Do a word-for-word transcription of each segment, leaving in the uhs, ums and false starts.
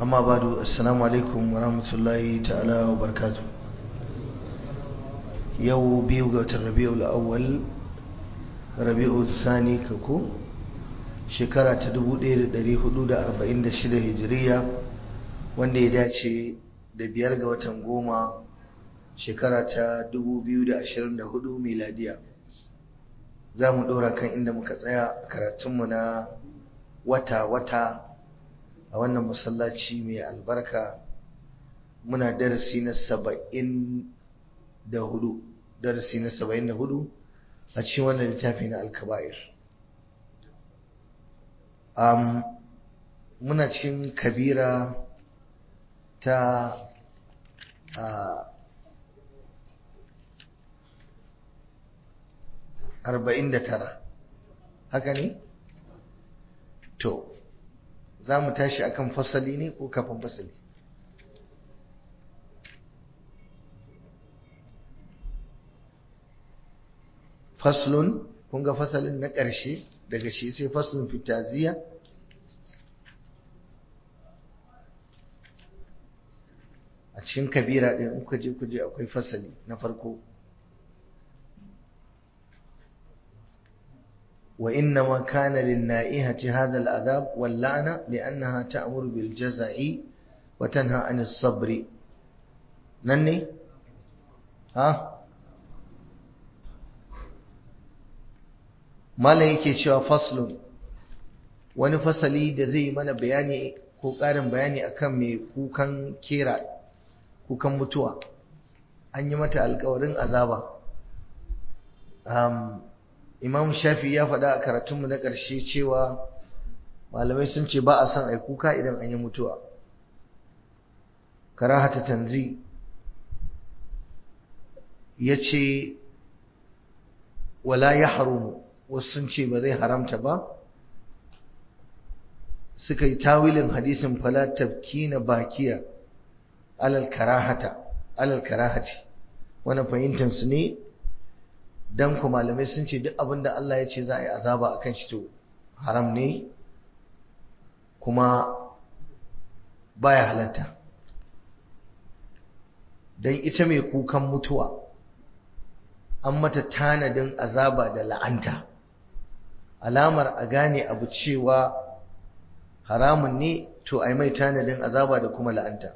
amma badu assalamu alaikum wa rahmatullahi ta'ala wa barakatuh. Yau biyu ga watan Rabiul Awwal Rabiul Thani kako shekara ta dubu ɗaya da ɗari hudu da arba'in da shida Hijiriya, wanda ya dace da biyar ga watan goma shekara ta dubu biyu da ashirin da hudu miladiya. Za mu ɗora kan inda muka tsaya karatunmu na wata-wata a wannan masallaci mai albarka. Muna darasi na saba'in da hudu darasi na saba'in da hudu a cikin wannan littafi na alkaba'ir. um, muna cikin kabira ta uh, arba'in da tara, haka ne? To za mu tashi akan fasali ne ko kafin fasali? Faslun, kun ga fasalin na ƙarshe daga shi sai faslun fitaziya. A cikin kabira ɗin in kuje kuje akwai fasali na farko. وإنما كان للنائحة هذا العذاب واللعنة لأنها تأمر بالجزع وتنهى عن الصبر. نني ها ما لا yake cewa faslun, wani fasali da zai mana bayani ko ƙarin bayani akan mai kukan kera, kukan mutuwa. An yi mata alƙawarin azaba. um, Imam Shafi ya faɗa a karatunmu na ƙarshe cewa malamai sun ce ba a son ai kuka idan an yi mutuwa. Karahata tanzi ya ce wala ya haramu, wasu sun ce ba zai haramta ba. Suka yi tawilin hadisin fala tabkina bakiya alal karahata alal karahati, wannan fahimtar su ne. Dan ku malamai sun ce duk abinda Allah ya ce za a yi azaba akan shi to haram ne kuma baya halatta. Dan ita mai kukan mutuwa an mata tanadin azaba da la'anta, alamar a gane abu cewa haramun ne to ai mai tanadin azaba da kuma la'anta.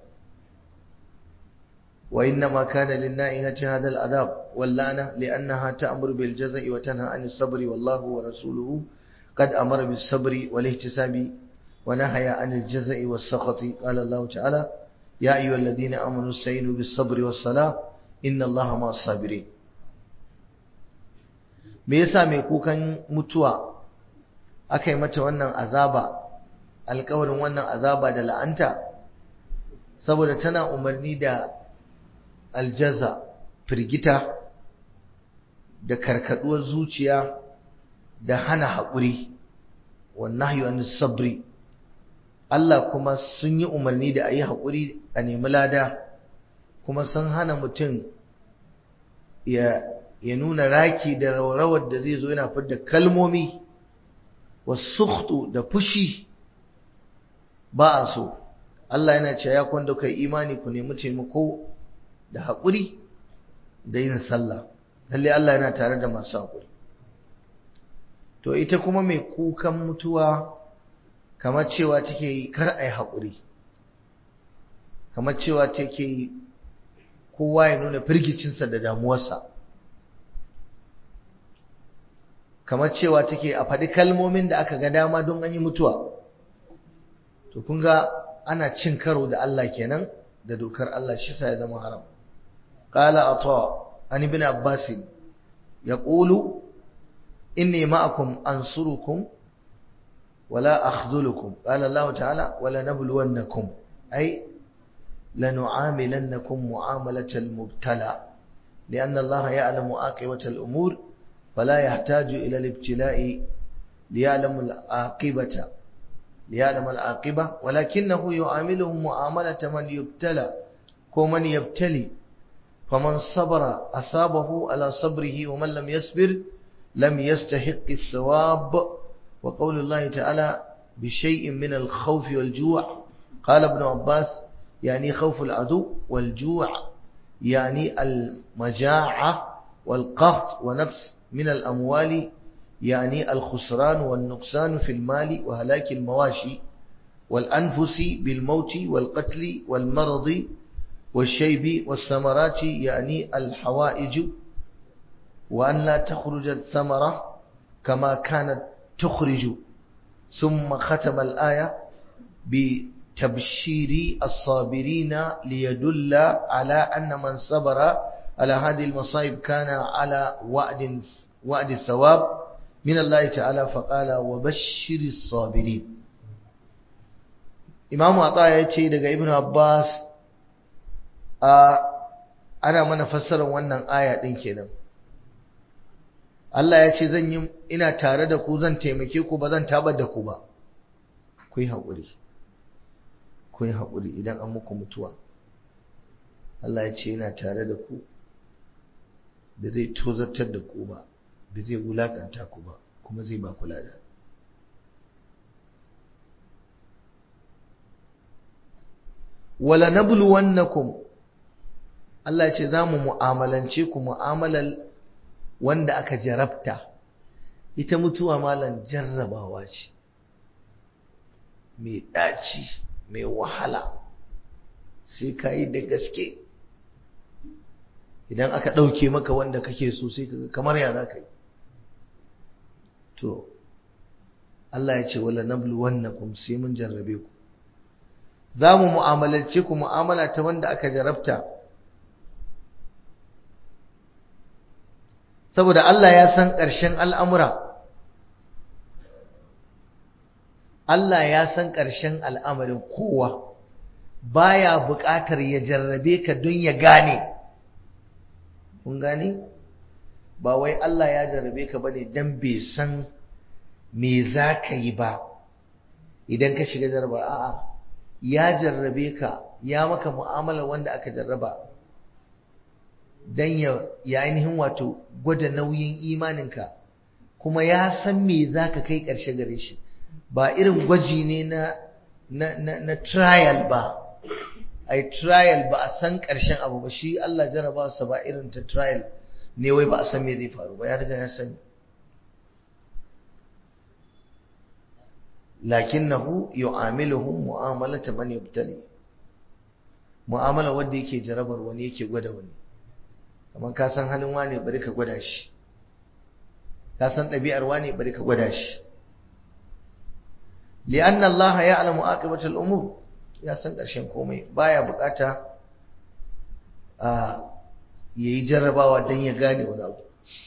وإنما كان للنائحة هذا العذاب واللعنة لأنها تأمر بالجزع وتنهى عن الصبر، والله ورسوله قد أمر بالصبر والاحتساب ونهى عن الجزع والسخط. قال الله تعالى: يا أيها الذين آمنوا استعينوا بالصبر والصلاة إن الله مع الصابرين. me yasa mai kukan mutuwa aka yi mata wannan azaba, alƙawarin wannan azaba da la'anta? Saboda tana umarni da aljaza, firgita da karkaduwar zuciya da hana haƙuri, wannan yi sabri. Allah kuma sun yi umarni da a yi haƙuri a nemi lada, kuma sun hana mutum ya, ya nuna raki da rawar da zai zo yana fidda kalmomi wasu da fushi, ba a so. Allah yana cewa ya kwanda kai imani ku nemi taimako da haƙuri da yin sallah, lalle Allah yana tare da masu haƙuri. To ita kuma mai kukan mutuwa kamar cewa take yi kar ai haƙuri, kamar cewa take yi kowa ya nuna firgicinsa da damuwarsa, kamar cewa take a faɗi kalmomin da aka ga dama don an yi mutuwa. To kun ga ana cin karo da Allah kenan, da dokar Allah, shi sa ya zama haram. قال عطاء عن ابن عباس يقول: إني معكم أنصركم ولا أخذلكم. قال الله تعالى: ولنبلونكم، أي لنعاملنكم معاملة المبتلى، لأن الله يعلم عاقبة الأمور فلا يحتاج إلى الابتلاء ليعلم العاقبة ليعلم العاقبة ولكنه يعاملهم معاملة من يبتلى ومن يبتلي، فمن صبر أصابه على صبره ومن لم يصبر لم يستحق الثواب. وقول الله تعالى: بشيء من الخوف والجوع قال ابن عباس يعني خوف العدو والجوع يعني المجاعة والقهط ونفس من الأموال يعني الخسران والنقصان في المال وهلاك المواشي والأنفس بالموت والقتل والمرض والشيب والثمرات يعني الحوائج وأن لا تخرج الثمرة كما كانت تخرج. ثم ختم الآية بتبشير الصابرين ليدل على أن من صبر على هذه المصائب كان على وعد وعد الثواب من الله تعالى فقال وبشر الصابرين. إمام عطاء يأتي daga Ibn Abbas a ana mana fassarar wannan aya din kenan. Allah ya ce zan yi ina tare da ku zan taimake ku ba zan tabar da ku ba. Ku yi haƙuri. Ku yi haƙuri idan an muku mutuwa. Allah ya ce ina tare da ku ba zai tozartar da ku ba, ba zai wulakanta ku ba, kuma zai ba ku lada. Wala nabluwannakum Allah ya ce za mu mu'amalance ku mu'amalar wanda aka jarabta. Ita mutuwa malan jarrabawa ce mai ɗaci mai wahala sai ka yi da gaske. Idan aka ɗauke maka wanda kake so sai ka kamar ya za ka yi. To Allah ya ce wala nabluwannakum sai mun jarrabe ku, za mu mu'amalance ku mu'amala ta wanda aka jarabta. Saboda Allah ya san ƙarshen al'amura, Allah ya san ƙarshen al'amarin kowa, baya buƙatar ya jarrabe ka don ya gane. Kun gane? Ba wai Allah ya jarrabe ka bane don bai san me za ka yi ba idan ka shiga jarraba. A'a, ya jarrabe ka, ya maka mu'amala wanda aka jarraba don ya ainihin wato gwada nauyin imaninka, kuma ya san me za ka kai ƙarshe gare shi. Ba irin gwaji ne na, na, na, na trial ba, ai trial ba a san ƙarshen abu ba. Shi Allah jarraba sa ba irin ta trial ne wai ba a san me zai faru ba, ya riga ya sani. lakinnahu yu'amiluhum mu'amalata man yubtali, mu'amala wanda yake jarabar wani yake gwada wani. Kamar ka san halin wani bari ka gwada shi, ka san ɗabi'ar wani bari ka gwada shi. li'anna Allah ya'lamu aqibatal umur, ya san ƙarshen komai, baya bukata a yayi jarrabawa dan ya gane wani abu.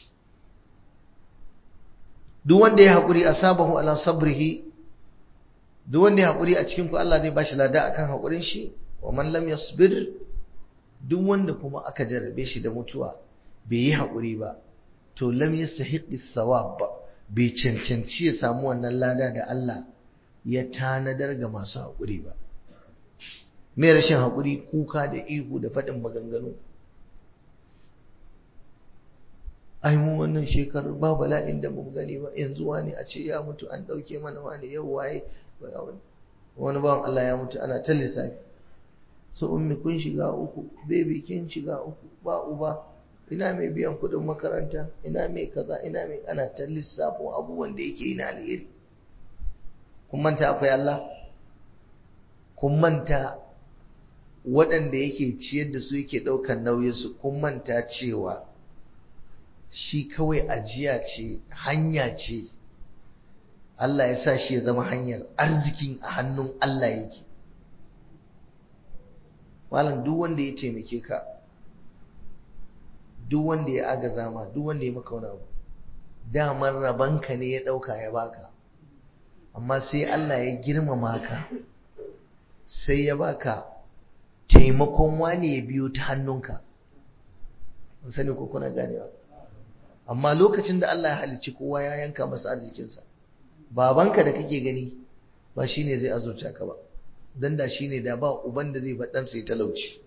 Duk wanda ya haƙuri asabahu ala sabrihi, duk wanda ya haƙuri a cikin ku Allah zai bashi lada akan haƙurin shi. Wa man lam yasbir, duk wanda kuma aka jarrabe shi da mutuwa bai yi haƙuri ba, to lam yastahiqi thawab, bai cancanci ya samu wannan lada da Allah ya tanadar ga masu haƙuri ba. Me rashin haƙuri? Kuka da ihu da faɗin maganganu. Ai mu wannan shekarar ba bala'in da mu gani ba, yanzu wani a ce ya mutu an ɗauke mana wani, yau waye wani bawan Allah ya mutu ana ta lissafi. So ummi kun shiga uku, baby kin shiga uku, ba uba, ina mai biyan kuɗin makaranta, ina mai kaza, ina mai, ana ta lissafo abubuwan da yake yi na alheri. Kun manta akwai Allah? Kun manta waɗanda yake ciyar da su yake ɗaukar nauyinsu? Kun manta cewa shi kawai ajiya ce, hanya ce. Allah ya sa shi ya zama hanyar arzikin a hannun Allah yake. Malam duk wanda ya taimake ka, duk wanda ya agaza ma, duk wanda ya maka wani abu, daman rabanka ne ya ɗauka ya baka, amma sai Allah ya girmama ka, sai ya baka taimakon wani ya biyo ta hannunka. Mun sani ko kuna ganewa? Amma lokacin da Allah ya halicci kowa ya yanka masa arzikinsa. Babanka da kake gani ba shine zai azurta ka ba, dan da shine da ba uban da zai faɗan sai talauci.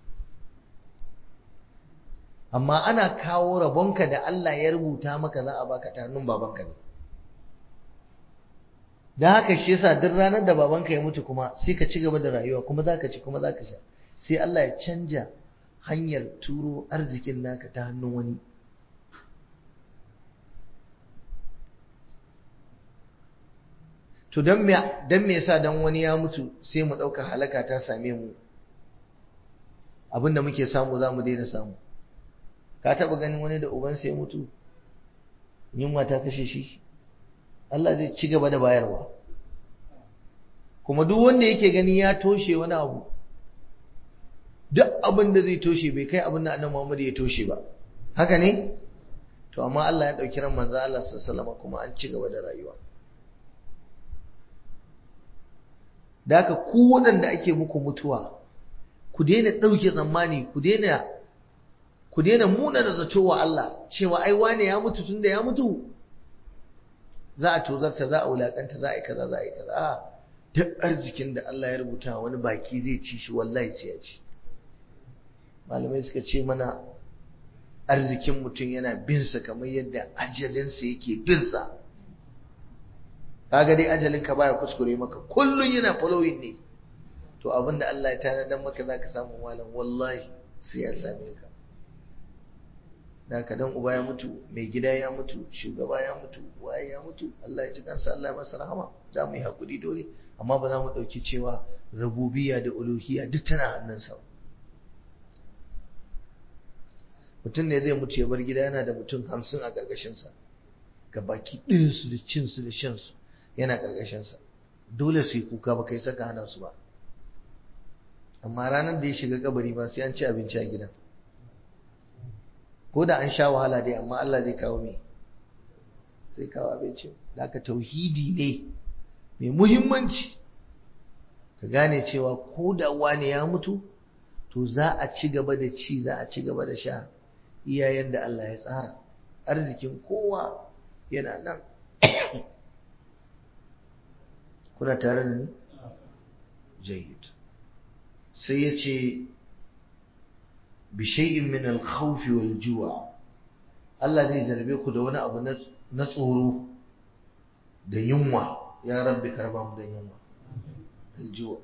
Amma ana kawo rabonka da Allah ya rubuta maka za a baka ta hannun babanka ne. don haka shi yasa duk ranar da babanka ya mutu kuma sai ka ci gaba da rayuwa kuma za ka ci kuma za ka sha sai Allah ya canja hanyar turo arzikin naka ta hannun wani. To don me yasa don wani ya mutu sai mu ɗauka halaka ta same mu, abinda muke samu za mu daina samu? Ka taɓa ganin wani da ubansa ya mutu yunwa ta kashe shi? Allah zai ci gaba da bayarwa. Kuma duk wanda yake gani ya toshe wani abu, duk abin da zai toshe bai kai abin da Annabi Muhammad ya toshe ba. Haka ne? To amma Allah ya ɗauki ran manzo Allah sallallahu alaihi wasallam kuma an ci gaba da rayuwa. Da haka ku waɗanda ake muku mutuwa, ku daina ɗauke tsammani, ku daina ku daina muna da zato wa Allah cewa ai wane ya mutu tunda ya mutu za a tozarta, za a wulakanta, za a yi kaza, za a yi kaza. A duk arzikin da Allah ya rubuta wani baki zai ci shi wallahi sai ya ci. Malamai suka ce mana arzikin mutum yana bin sa kamar yadda ajalinsa yake bin sa. Kaga dai ajalinka baya kuskure maka, kullun yana following ne. To abinda Allah ya tanadar maka zaka samu malam, wallahi sai ya same ka. Da ka dan uba ya mutu, mai gida ya mutu, shugaba ya mutu, waye ya mutu, Allah ya ji kansa, Allah ya masa rahama, za mu yi hakuri dole, amma ba za mu dauki cewa rububiyya da uluhiyya duk tana hannunsa. Mutum ne zai mutu ya bar gida yana da mutum hamsin a ƙarƙashinsa, gabaki ɗinsu da cinsu da shansu yana ƙarƙashinsa, dole su yi kuka ba kai saka hana su ba. Amma ranar da ya shiga kabari ba sai an ci abinci a gidan, ko da an sha wahala dai, amma Allah zai kawo me zai kawo abinci. Da haka tauhidi ne mai muhimmanci ka gane cewa ko da wani ya mutu to za a ci gaba da ci, za a ci gaba da sha iyayen da Allah ya tsara. Arzikin kowa yana nan. Kuna tare da ni? Jayyid. Sai ya ce bishai'in min al-khawf wal ju'a, Allah zai zarbe ku da wani abu na tsoro da yunwa. Ya rabbi karba mu da yunwa. Al-ju'a,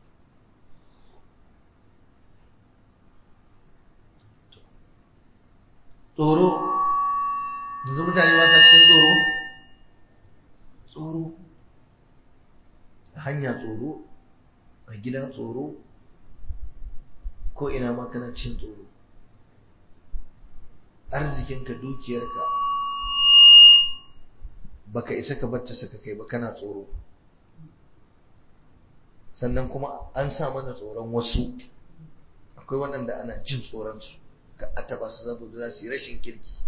tsoro. Yanzu mutane ba sa cikin tsoro? Tsoro a hanya, tsoro a gida, tsoro ko ina ma kana cin tsoro. Arzikinka, dukiyarka baka isa ka bar ta saka kai ba, kana tsoro. Sannan kuma an sa mana tsoron wasu. Akwai waɗanda ana jin tsoronsu, ka a taɓa su saboda za su yi rashin kirki.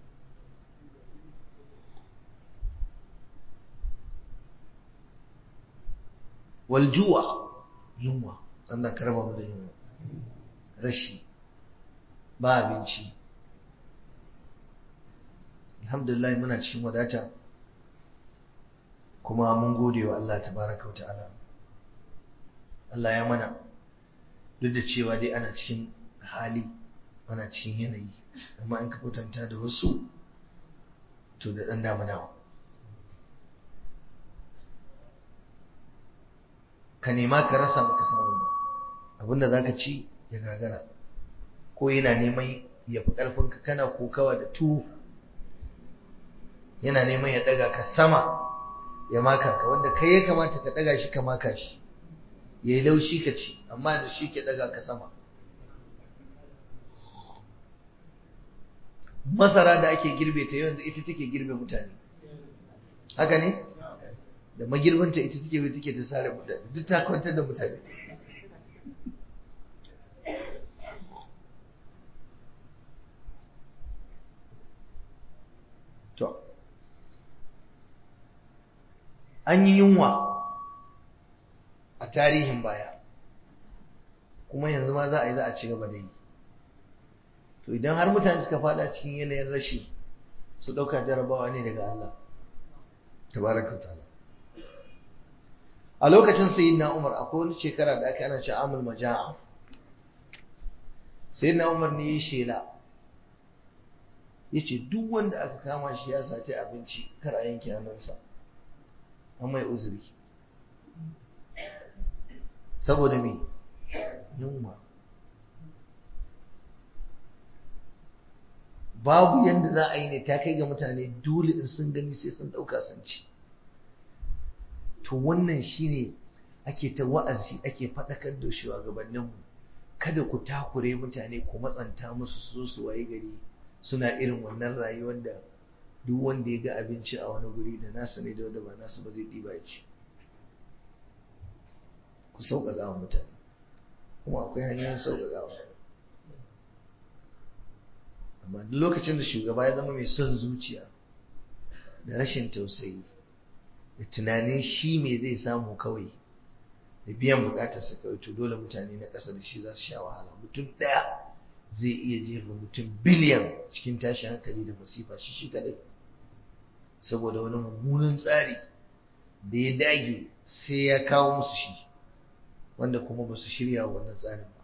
Waljuwa, yunwa, Allah ka raba mu da yunwa, rashi, ba abinci. Alhamdulillah muna cikin wadata kuma mun gode wa Allah tabaraka wa ta'ala. Allah ya mana, duk da cewa dai ana cikin hali, ana cikin yanayi, amma in ka kwatanta da wasu to da ɗan dama dawa. Ka nema ka rasa baka samu ba, abinda za ka ci ya gagara, ko yana neman ya fi ƙarfinka, kana kokawa da tuwo yana neman ya ɗaga ka sama ya maka ka, wanda kai ya kamata ka ɗaga shi ka maka shi ya yi laushi ka ci, amma da shi ke ɗaga ka sama. Masara da ake girbe ta yanzu ita take girbe mutane, haka ne? Da magirbanta ita take bai take ta sare mutane, duk ta kwantar da mutane. To an yi yunwa a tarihin baya, kuma yanzu ma za a yi, za a ci gaba da yi. To idan har mutane suka fada cikin yanayin rashi, su ɗauka jarabawa ne daga Allah tabaraka wa ta'ala. A lokacin sayyidina Umar akwai wani shekara da aka ana ce amul maja'a. Sayyidina Umar ne ya shela, yace duk wanda aka kama shi ya sace abinci kar a yanke hannunsa. an mai uzuri saboda me yunwa. Babu yadda za a yi ne ta kai ga mutane dole in sun gani sai sun ɗauka sun ci. To wannan shine ake ta wa'azi ake faɗakar da shugabanninmu, kada ku takure mutane ku matsanta musu su su waye gari suna irin wannan rayuwar da duk wanda ya ga abinci a wani guri da nasu ne da wanda ba nasu ba zai ɗiba ya ci. Ku sauƙaƙa wa mutane, kuma akwai hanyoyin sauƙaƙawa. Amma duk lokacin da shugaba ya zama mai son zuciya da rashin tausayi da tunanin shi me zai samu kawai da biyan bukatarsa kawai, to dole mutane na ƙasa da shi za su sha wahala. Mutum ɗaya zai iya jefa mutum biliyan cikin tashin hankali da masifa shi shi kadai, saboda wani mummunan tsari da ya dage sai ya kawo musu shi, wanda kuma ba su shirya wannan tsarin ba.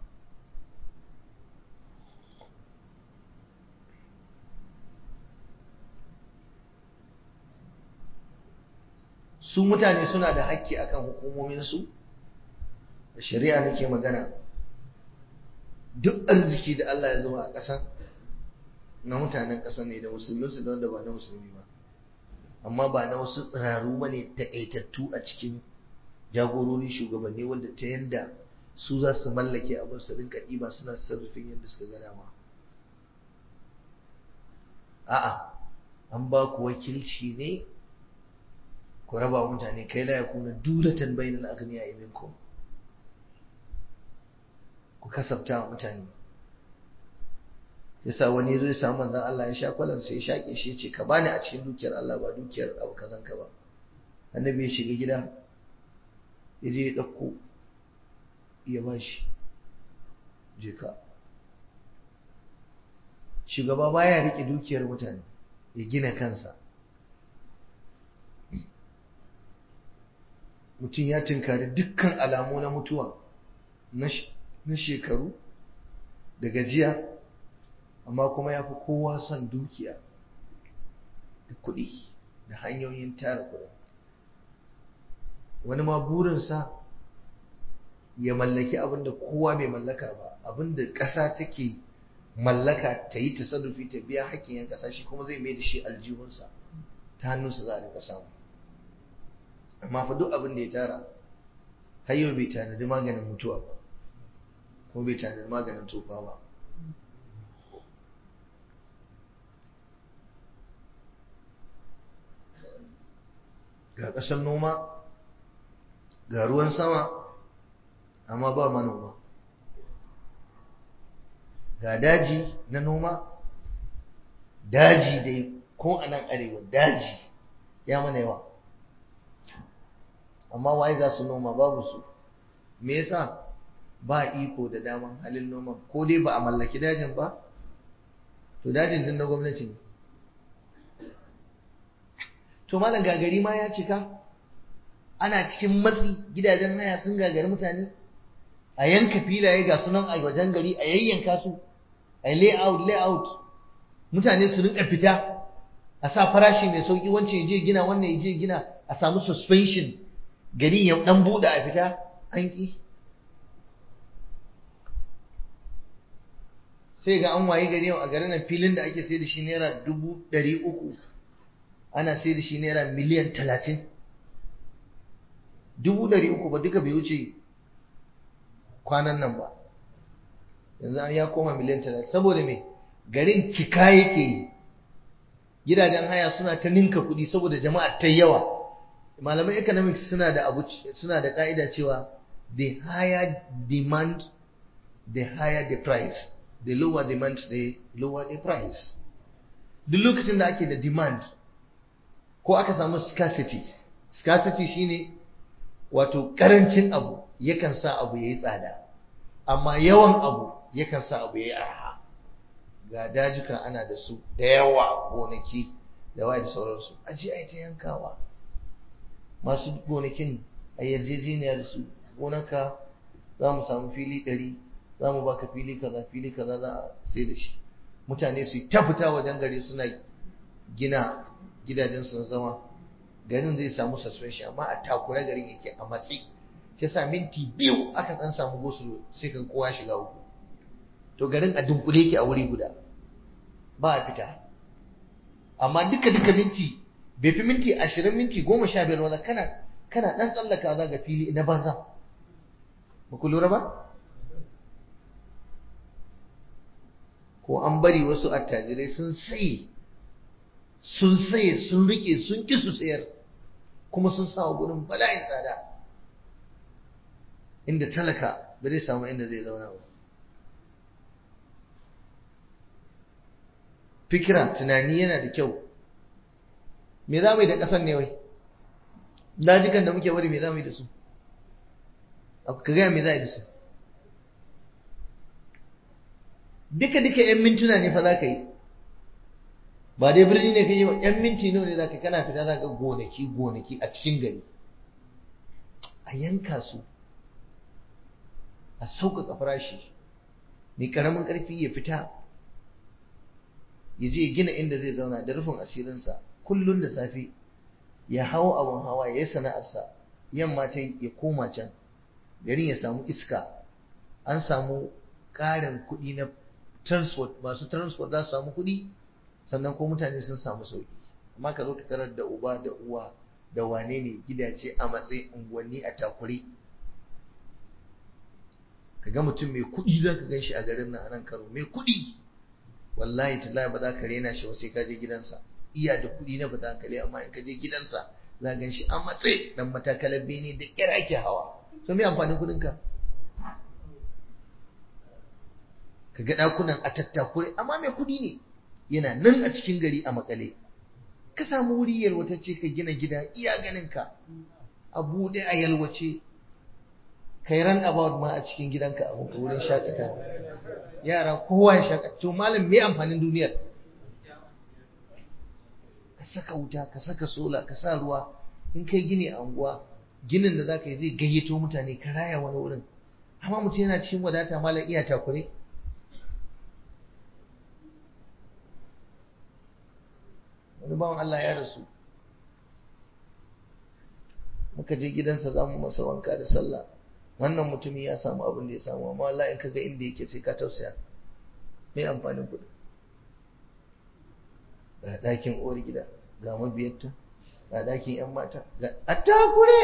Su mutane suna da haƙƙi akan hukumominsu, da shari'a nake magana. Duk arziki da Allah ya zuba a ƙasa na mutanen ƙasa ne, da musulminsu da wanda ba na musulmi ba, amma ba na wasu tsiraru ba ne taƙaitattu a cikin jagorori shugabanni, wanda ta yanda su za su mallake abin su rinka ɗiba suna sarrafin yadda suka ga dama. A'a, an ba ku wakilci ne ku raba mutane kai la yakuna dulatan bainal aghniya minkum, ku kasabta wa mutane. Yasa wani zai samu manzon Allah ya sha kwalan sai ya shake shi ya ce ka bani a cikin dukiyar Allah ba dukiyar abu kazan ka ba. Annabi ya shiga gida ya je ya dauko ya bashi, je ka. Shugaba baya rike dukiyar mutane ya gina kansa. Mutum ya tinkari dukkan alamu na mutuwa na shekaru da gajiya, amma kuma ya fi kowa son dukiya da kuɗi da hanyoyin tara kuɗi. Wani ma burinsa ya mallaki abin da kowa bai mallaka ba, abin da ƙasa take mallaka ta yi tasarrufi ta biya hakkin yan ƙasa, shi kuma zai mai da shi aljihunsa, ta hannunsa za a rika samu. Amma fa duk abin da ya tara har yau bai tanadi maganin mutuwa ba, ko bai tanadi maganin tsufa ba. Ga ƙasar noma, ga ruwan sama, amma ba manoma. Ga daji na noma, daji dai ko a nan arewa daji ya mana yawa, amma waye za su noma? Babu su. Me yasa? Ba iko da daman halin noman, ko dai ba a mallaki dajin ba, to dajin din na gwamnati ne. To malam gagari ma ya cika, ana cikin matsi, gidajen haya sun gagari mutane, a yanka filaye ga sunan a wajen gari a yayyanka su, a layout layout, mutane su rinka fita, a sa farashi mai sauki, wancan ya je gina wannan ya je gina, a samu suspension, gari ya dan buɗe a fita, an ki. Sai ga an waye gari yau a garin nan filin da ake sai da shi naira dubu ɗari uku ana sai da shi naira miliyan talatin. Dubu ɗari uku ba duka bai wuce kwanan nan ba, yanzu ya koma miliyan talatin. Saboda me? Garin cika yake yi, gidajen haya suna ta ninka kuɗi saboda jama'a ta yawa. Malaman economics suna da abu suna da ka'ida cewa the higher demand the higher the price, the lower demand the lower the price. Duk lokacin da ake da demand ko aka samu scarcity, scarcity shine wato karancin abu yakan sa abu yayi tsada, amma yawan abu yakan sa abu yayi arha. Ga dajuka ana da su da yawa, gonaki da waye da sauransu, aje ai ta yankawa. Masu gonakin a yarjejeniya da su, gonaka za mu samu fili ɗari, za mu baka fili kaza, fili kaza za a sai da shi. Mutane su ta fita wajen gari suna gina gidajensu na zama, garin zai samu suspension, amma a takura garin yake a matsi. Shi sa minti biyu aka dan samu gosulo sai kan kowa shiga uku. To garin a dunkule yake a wuri guda ba a fita. Amma duka duka minti bai fi minti ashirin minti goma sha biyar wanda kana kana dan tsallaka za ga fili na banza. Ba ku lura ba? Ko an bari wasu attajirai sun saye sun saye sun rike sun ki su sayar kuma sun sa gurin bala'in tsada inda talaka ba zai samu inda zai zauna ba. Fikira tunani yana da kyau. Me za mu yi da ƙasar ne wai? Dajikan da muke bari me za mu yi da su? Ka gaya me za a yi da su? Duka duka ‘yan mintuna ne fa za ka yi. Ba dai birni ne ka yi wa ‘yan minti nawa ne za ka kana fita za ka gonaki gonaki a cikin gari. A yanka su, a sauƙaƙa farashi, mai ƙaramin ƙarfi ya fita, ya je gina inda zai zauna da rufin asirinsa kullum da safe ya hau abin hawa ya yi sana'arsa, yamma ta ya koma can garin ya samu iska, an samu ƙarin kuɗi na transport, masu transport za su samu kuɗi sannan ko mutane sun samu sauƙi. Amma ka zo ka tarar da uba da uwa da wane ne gidaje a matsayin unguwanni a takure. Ka ga mutum mai kuɗi za ka gan shi a garin nan a nan Kano mai kuɗi, wallahi tallahi ba za ka rena shi ba sai ka je gidansa. Iya da kuɗi na fita hankali, amma in ka je gidansa za ka gan shi a matsayi dan matakalar bene da ƙyar ake hawa. To me amfanin kuɗinka? Ka ga ɗakunan a tattakure, amma mai kuɗi ne yana nan a cikin gari a makale. Ka samu wuri yalwatacce ka gina gida iya ganinka a buɗe a yalwace, kai ran about ma a cikin gidanka a muka wurin shakatawa, yara kowa ya shakata. To malam me amfanin duniyar? Ka saka wuta, ka saka sola, ka sa ruwa. In kai gini a unguwa, ginin da za ka yi zai gayyato mutane ka raya wani wurin. Amma mutum yana cikin wadata malam iya takure. Wani bawan Allah ya rasu, muka je gidansa za mu masa wanka da sallah. Wannan mutumin ya samu abin da ya samu, amma wallahi in kaga inda yake sai ka tausaya. Me amfanin kuɗi? Ga ɗakin uwar gida, ga mabiyarta, ga ɗakin ‘yan mata, ga attakure.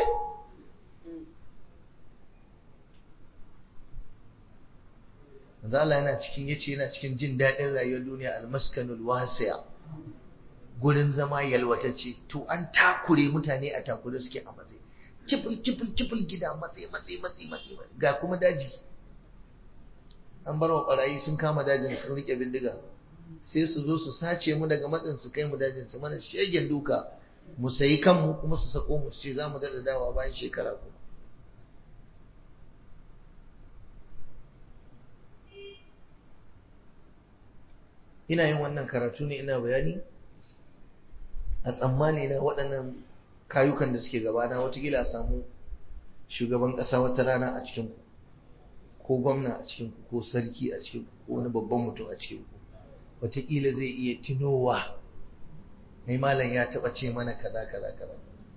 Manzo Allah yana cikin yace yana cikin jin daɗin rayuwar duniya, almaskanul wasi'a, gurin zama yalwatacce. To an takure mutane a takure suke a matsayi. Cifil cifil cifil gida matsayi matsayi matsayi matsayi, ga kuma daji. An bar wa ɓarayi sun kama dajin sun rike bindiga, sai su zo su sace mu daga matsin su kai mu dajin su mana shegen duka, mu sayi kanmu kuma su sako mu ce za mu daɗa dawa bayan shekara kuma. Ina yin wannan karatu ne ina bayani a tsammani na waɗannan kayukan da suke gabana, watakila a samu shugaban ƙasa wata rana a cikinku, ko gwamna a cikinku, ko sarki a cikinku, ko wani babban mutum a cikinku, watakila zai iya tunowa mai malam ya taɓa ce mana kaza kaza kaza.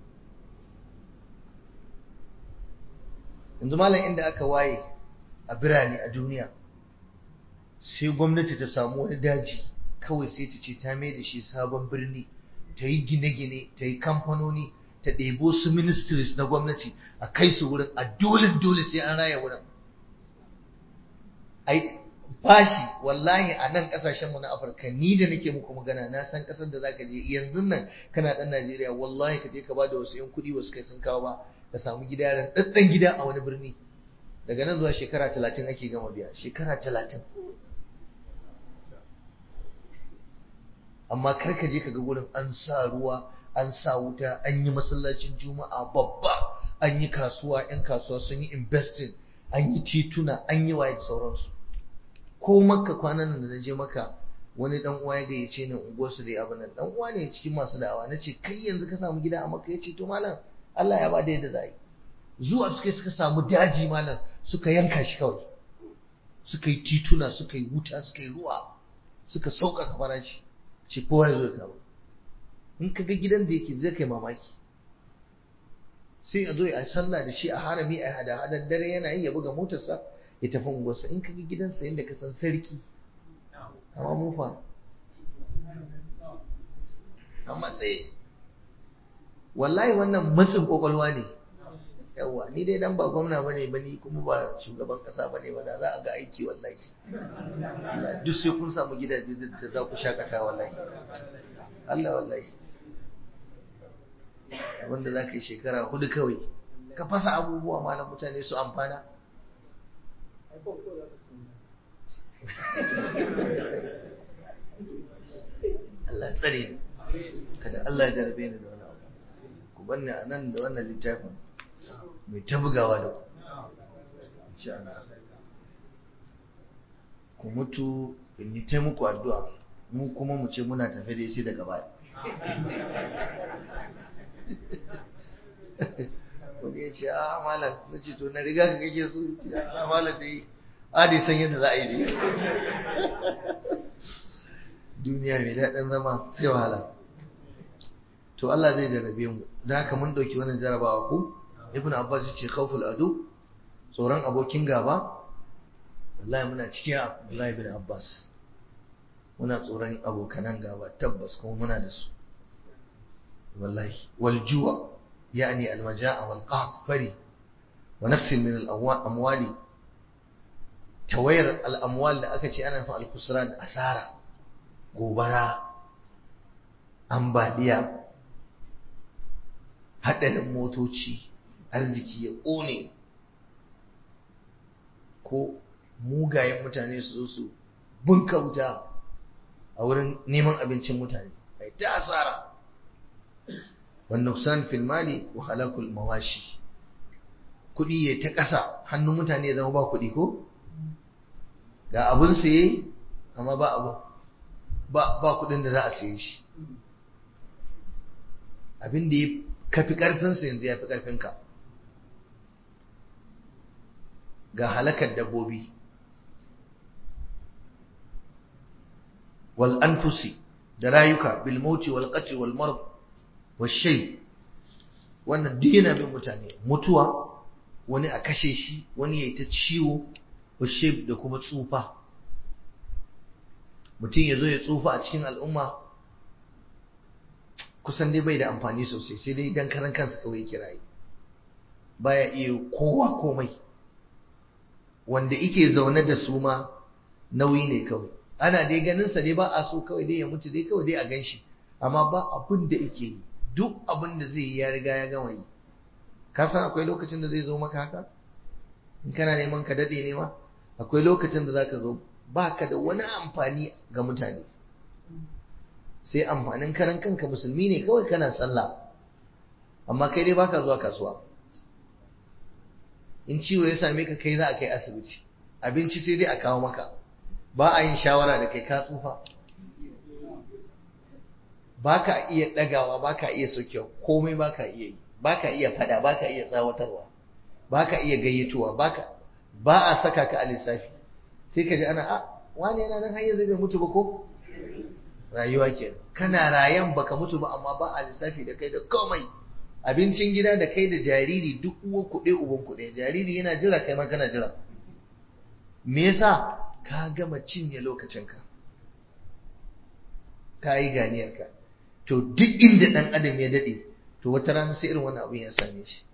Yanzu malam inda aka waye a birane a duniya, sai gwamnati ta samu wani daji kawai sai ta ce ta mai da shi sabon birni, ta yi gine-gine, ta yi kamfanoni, ta ɗebo su ministries na gwamnati a kai su wurin, a dole dole sai an raya wurin. Ai bashi wallahi a nan kasashenmu na Afirka, ni da nake muku magana na san kasar da zaka je yanzu nan kana dan Najeriya, wallahi ka je ka bada wasu yan kuɗi wasu kai sun kawo ba, ka samu gida ran daddan gida a wani birni, daga nan zuwa shekara talatin ake gama biya, shekara talatin. Amma kar ka je ka ga gurin an sa ruwa, an sa wuta, an yi masallacin juma'a babba, an yi kasuwa, yan kasuwa sun yi investing, an yi tituna, an yi waye da sauransu. Ko Makka kwanan nan da na je Makka, wani dan uwa ya gayyace ni unguwar su dai abin nan, dan uwa ne cikin masu da'awa, nace kai yanzu ka samu gida a Makka? Yace to malam Allah ya bada yadda zai. Zuwa suka suka samu daji malam, suka yanka shi kawai, suka yi tituna, suka yi wuta, suka yi ruwa, suka sauƙaƙa farashi, ce kowa ya zo ya kawo. In ka ga gidan da yake zai kai mamaki, sai ya zo ya sallah da shi a harami a hada hadar dare yana yi ya buga motarsa ya tafi unguwarsa in kaga gidansa inda ka san sarki amma mu fa amma sai wallahi wannan matsin kwakwalwa ne yawa ni dai dan ba gwamna bane ba ni kuma ba shugaban kasa bane ba da za a ga aiki wallahi duk sai kun samu gidaje da za ku shakata wallahi Allah wallahi wanda za ka yi shekara hudu kawai ka fasa abubuwa malam mutane su amfana Allah tsare ni kada Allah ya jarabe ni da wani abu ku banni a nan da wannan littafin mai ta bugawa da ku insha Allah ku mutu in yi ta muku addu'a mu kuma mu ce muna tafe da sai daga baya wani ya ce a malam na ce to na riga ka kake so ce a malam dai a dai san yadda za a yi dai duniya mai daɗin zama sai wahala to Allah zai jarabe mu da haka mun ɗauki wannan jarabawa ku ibn abbas ya ce khawful adu tsoron abokin gaba wallahi muna cikin Abdullahi ibn abbas muna tsoron abokanan gaba tabbas kuma muna da su wallahi wal ju'a yani al majaa wal qahd fari wa nafsin min al amwali tawayar al amwal da aka ce ana fa al khusran asara gobara ambaliya hadarin motoci arziki ya kone ko mugayen mutane su zo su bunka wuta a wurin neman abincin mutane ai ta asara wan nuksan fil mali wa halakul mawashi kudi ya ta kasa hannun mutane zama ba kudi ko ga abun saye amma ba abu ba ba kudin da za a saye shi abin da ya kafi karfin sa yanzu ya fi karfin ka ga halakar dabbobi wal anfusi da rayuka bil mauti wal qatl wal marad wal shay wannan duk yana bin mutane mutuwa wani a kashe shi wani yayi ta ciwo wal shay da kuma tsufa mutum yazo ya tsufa a cikin al'umma kusan dai bai da amfani sosai sai dai dan karan kansa kawai kirayi baya iya kowa komai wanda yake zaune da su ma nauyi ne kawai ana dai ganin sa ne ba a so kawai dai ya mutu dai kawai dai a ganshi amma ba abin da yake yi duk abin da zai yi ya riga ya gama yi ka san akwai lokacin da zai zo maka haka in kana neman ka dade ne ma akwai lokacin da zaka zo baka da wani amfani ga mutane sai amfanin karan kanka musulmi ne kawai kana sallah amma kai dai baka zuwa kasuwa in ciwo ya same ka kai za a kai asibiti abinci sai dai a kawo maka ba a yin shawara da kai ka tsufa ba ka iya ɗagawa ba ka iya saukewa komai ba ka iya yi ba ka iya fada ba ka iya tsawatarwa ba ka iya gayyatowa ba a saka ka a lissafi sai ka ji ana a wani yana nan har yanzu bai mutu ba ko rayuwa ke kana rayan baka mutu ba amma ba a lissafi da kai da komai abincin gida da kai da jariri duk uwan kuɗe uban kuɗe jariri yana jira kai ma kana jira me yasa ka gama cinye lokacinka ka yi ganiyarka to duk inda ɗan adam ya daɗe to wata rana sai irin wani abin ya same shi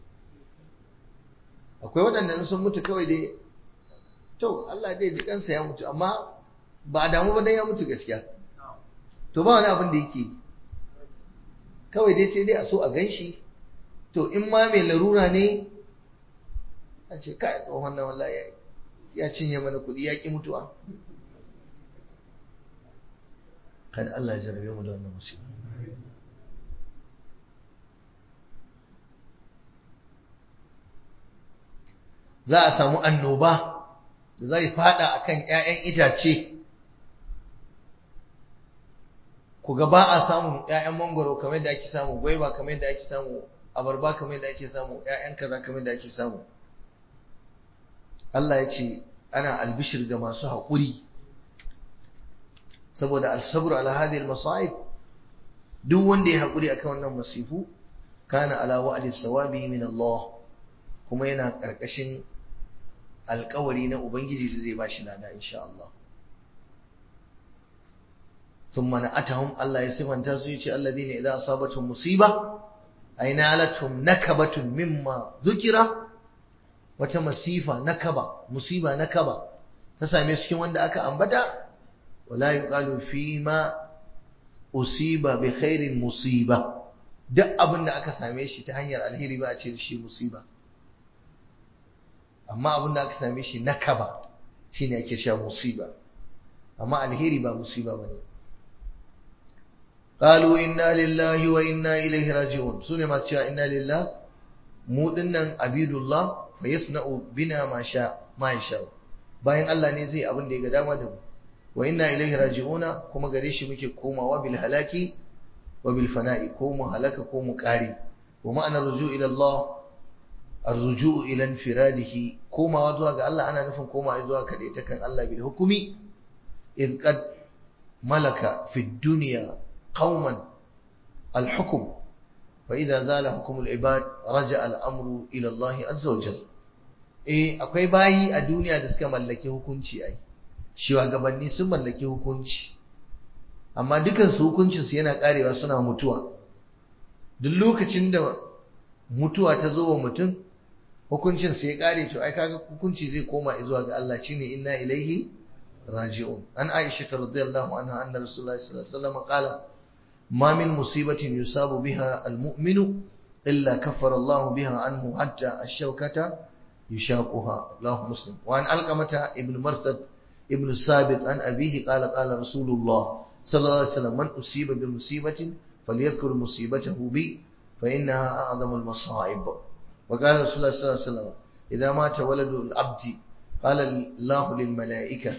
akwai waɗanda sun mutu kawai dai to Allah dai ji kansa ya mutu amma ba a damu ba dan ya mutu gaskiya to ba wani abin da yake kawai dai sai dai a so a ganshi to in ma mai larura ne a ce kai tsohon nan wallahi ya cinye mana kuɗi ya ƙi mutuwa kada Allah ya jarabe mu da wannan musiba za a samu annoba da zai fada akan ƴaƴan itace ku ga ba a samun ƴaƴan mangoro kamar da ake samu gwaiba kamar da ake samu abarba kamar da ake samu ƴaƴan kaza kamar da ake samu Allah ya ce ana albishir ga masu haƙuri saboda al-sabr ala hadhihi al-masa'ib duk wanda ya haƙuri akan wannan masifu kana ala wa'di sawabi min Allah kuma yana karkashin alƙawari na ubangiji da zai bashi lada insha Allah. thumma na'atahum Allah ya sifanta su yace alladhina idza asabatuhum musiba ay nalatum nakabatun mimma dhukira, wata masifa nakaba musiba nakaba ta same su cikin wanda aka ambata, wala yuqalu fi ma usiba bi khairin musiba, duk abin da aka same shi ta hanyar alheri ba a ce shi musiba, amma abin da aka same shi nakaba shine ake cewa musiba, amma alheri ba musiba bane. qalu inna lillahi wa inna ilaihi raji'un, sune masu cewa inna lillahi mu dinnan abidullah fa yasna'u bina ma sha ma yasha, bayan Allah ne zai abin da ya ga dama da mu, wa inna ilaihi raji'una kuma gare shi muke komawa bil halaki wa bil fana'i, ko mu halaka ko mu kare. wa ma'ana ruju' ila Allah ar-ruju' ila infiradihi, komawa zuwa ga Allah ana nufin komawa zuwa kade ta kan Allah bil hukumi id qad malaka fi dunya qauman al-hukm fa idza zala hukm al-ibad raja'a al-amru ila Allah azza wa jalla. eh akwai bayi a duniya da suka mallaki hukunci ai, shugabanni sun mallaki hukunci, amma dukansu hukuncinsu yana karewa suna mutuwa. duk lokacin da mutuwa ta zo wa mutum hukuncinsa ya kare, to ai kaga hukunci zai koma zuwa ga Allah, shine inna ilaihi raji'un. an Aisha radhiyallahu anha anna rasulullahi sallallahu alaihi wasallam qala ma min musibatin yusabu biha almu'minu illa kaffara Allah biha anhu hatta ash-shawkata yushaquha. Allahu muslim. wa an alqamata ibn marsad ابن الثابت عن أبيه قال قال رسول الله صلى الله عليه وسلم من أصيب بمصيبة فليذكر مصيبته بي فإنها أعظم المصائب. وقال رسول الله صلى الله عليه وسلم إذا مات ولد العبد قال الله للملائكة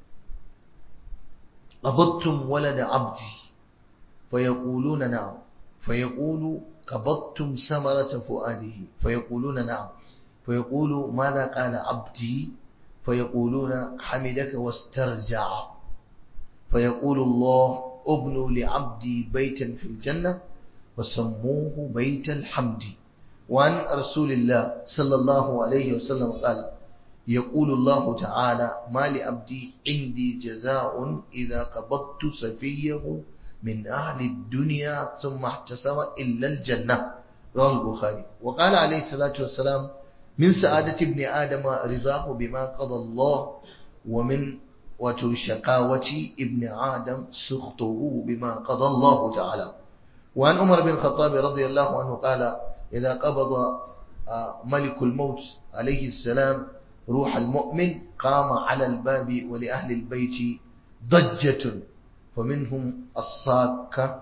قبضتم ولد عبدي فيقولون نعم، فيقول قبضتم ثمرة فؤاده فيقولون نعم، فيقول ماذا قال عبدي فيقولون حمدك واسترجع، فيقول الله ابنوا لعبدي بيتا في الجنة وسموه بيت الحمد. وعن رسول الله صلى الله عليه وسلم قال يقول الله تعالى ما لعبدي عندي جزاء إذا قبضت سفيه من أهل الدنيا ثم احتسب إلا الجنة. رواه البخاري. وقال عليه الصلاة والسلام من سعادة ابن آدم رضاه بما قضى الله ومن وتشقاوة ابن آدم سخطه بما قضى الله تعالى. وعن عمر بن الخطاب رضي الله عنه قال إذا قبض ملك الموت عليه السلام روح المؤمن قام على الباب ولأهل البيت ضجة، فمنهم الصاكة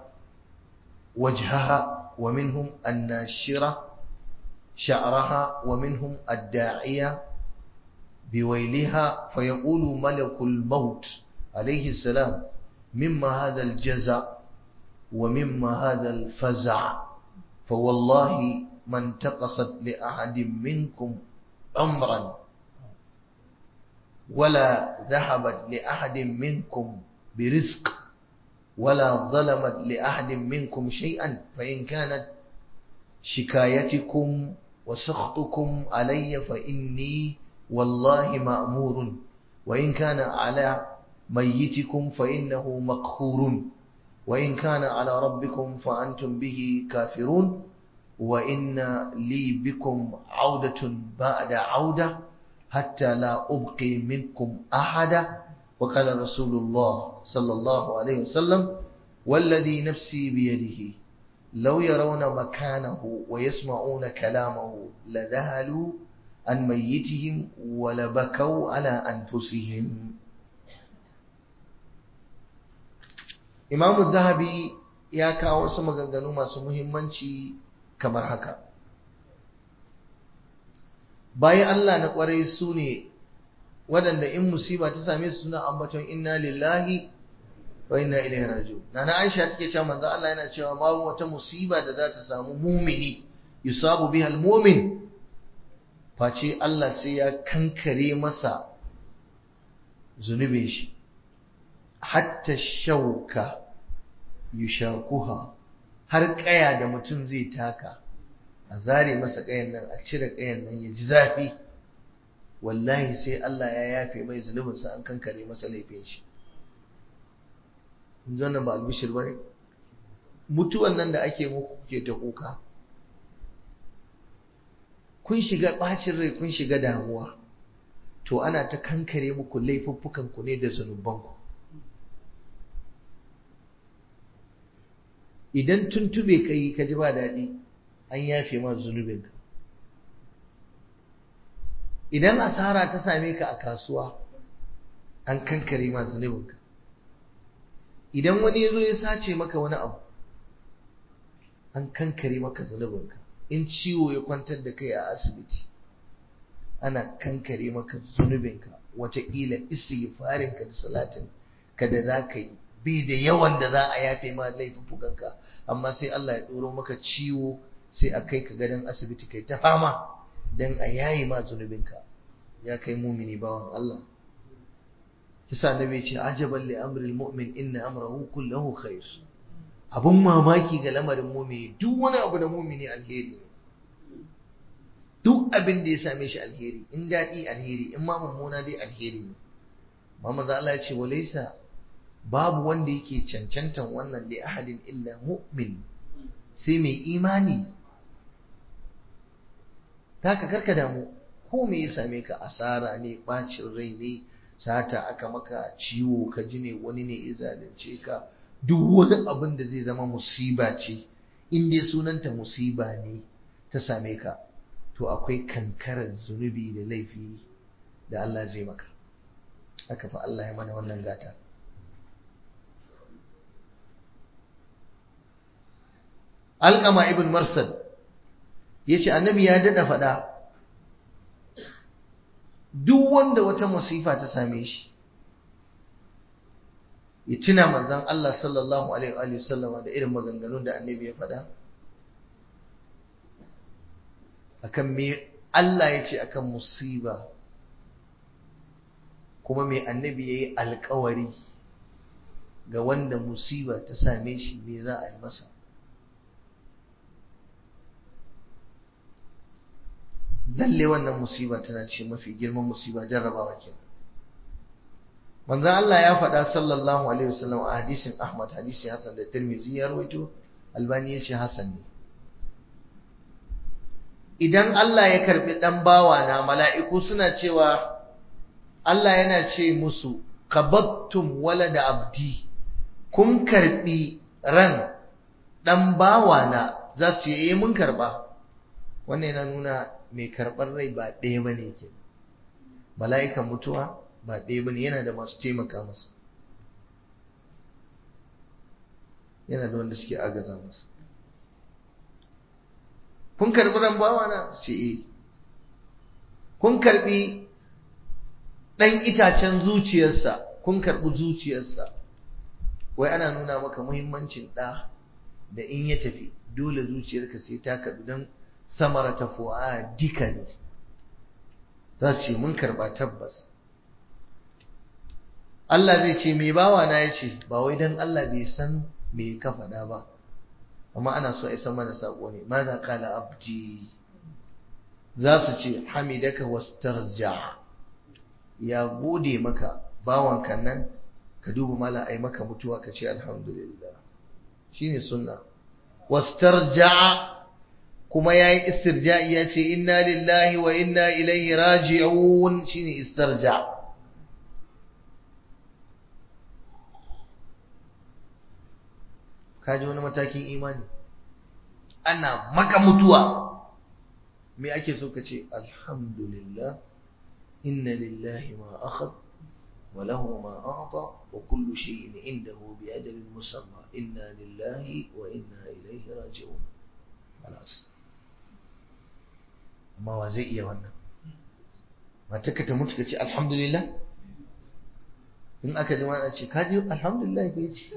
وجهها ومنهم الناشرة شعرها ومنهم الداعية بويلها، فيقول ملك الموت عليه السلام مما هذا الجزع ومما هذا الفزع، فوالله ما انتقصت لأحد منكم عمرا ولا ذهبت لأحد منكم برزق ولا ظلمت لأحد منكم شيئا، فإن كانت شكايتكم وسخطكم علي فإني والله مأمور، وإن كان على ميتكم فإنه مقهور، وإن كان على ربكم فأنتم به كافرون، وإن لي بكم عودة بعد عودة حتى لا أبقي منكم أحدا. وقال رسول الله صلى الله عليه وسلم والذي نفسي بيده لو يرون مكانه ويسمعون كلامه لذهلوا عن ميتهم ولبكوا على أنفسهم. إمام الذهبي ya kawo wasu maganganu masu muhimmanci kamar haka. Bayan Allah na kwarai su ne waɗanda in musiba ta same su suna ambaton inna lillahi wa inna ilaihi raji'un. Nana Aisha take cewa manzo Allah yana cewa babu wata musiba da za ta samu mumini yusabu biha almu'min face Allah sai ya kankare masa zunubin shi, hatta shauka yushakuha, har kaya da mutum zai taka a zare masa ƙayan nan a cire ƙayan nan ya ji zafi wallahi sai Allah ya yafe mai zunubinsa an kankare masa laifin shi in nan ba albishir ba ne mutuwan nan da ake muku ke ta kuka kun shiga ɓacin rai kun shiga damuwa to ana ta kankare muku laifuffukanku ne da zunubanku idan tuntube ka yi ka ji ba daɗi an yafe ma zunubinka idan asara ta same ka a kasuwa an kankare ma zunubinka idan wani ya zo ya sace maka wani abu an kankare maka zunubinka in ciwo ya kwantar da kai a asibiti ana kankare maka zunubinka wataƙila istighfarinka da salatin ka da za ka yi bai da yawan da za a yafe ma laifuffukanka amma sai Allah ya ɗoro maka ciwo sai a kai ka gadon asibiti kai ta fama don a yayi ma zunubinka ya kai mumini bawan Allah kisa nabi ce ajaban li amril mu'min inna amrahu kulluhu khair abun mamaki ga lamarin mumini duk wani abu da mumini alheri ne duk abin da ya same shi alheri in daɗi alheri in ma mummuna dai alheri ne Muhammad Allah ya ce walaysa babu wanda yake cancantan wannan li ahadin illa mu'min sai mai imani taka karka damu ko me ya same ka asara ne bacin rai ne sata aka maka ciwo ka ji ne wani ne ya zalunce ka duk wani abin da zai zama musiba ce in dai sunanta musiba ne ta same ka to akwai kankarar zunubi da laifi da Allah zai maka haka fa Allah ya mana wannan gata Alqama ibn Marsad yace annabi ya dada fada duk wanda wata musifa ta same shi ya tuna manzon Allah sallallahu alaihi wa sallam da irin maganganun da annabi ya fada akan me Allah ya ce akan musiba kuma me annabi yayi alƙawari ga wanda musiba ta same shi me za a yi masa lalle wannan musiba tana ce mafi girman musiba jarrabawa kenan manzon Allah ya faɗa sallallahu alaihi wasallam a hadisin Ahmad hadisi Hassan da Tirmidhi ya rawaito Albani ya ce Hassan ne idan Allah ya karbi dan bawa na mala'iku suna cewa Allah yana ce musu qabattum walada abdi kun karbi ran dan bawa na za su yi mun karba wannan yana nuna mai karɓar rai ba ɗaya ba ne ke mala'ikan mutuwa ba ɗaya ba ne yana da masu taimaka masa yana da wanda suke agaza masa kun karɓi ran bawa na ce e kun karɓi ɗan itacen zuciyarsa kun karɓi zuciyarsa wai ana nuna maka muhimmancin ɗa da in ya tafi dole zuciyarka sai ta karɓi don samara ta fu'adika ne za su ce mun karba tabbas Allah zai ce mai bawa na ya ce ba wai don Allah bai san me ka faɗa ba amma ana so a isa mana saƙo ne ma za ƙala abdi za su ce hamidaka wastarja ya gode maka bawanka nan ka duba mala ai maka mutuwa ka ce alhamdulillah shine sunna wastarja kuma yayi istirja'i yace inna lillahi wa inna ilaihi raji'un shine istirja kaji wani matakin imani ana maka mutuwa me ake so kace alhamdulillah inna lillahi ma akhad wa lahu ma a'ta wa kullu shay'in indahu bi ajalin musamma inna lillahi wa inna ilaihi raji'un خلاص amma wa zai iya wannan matarka ta mutu ka ce alhamdulillah in aka ji wani ce ka ji alhamdulillah ke ce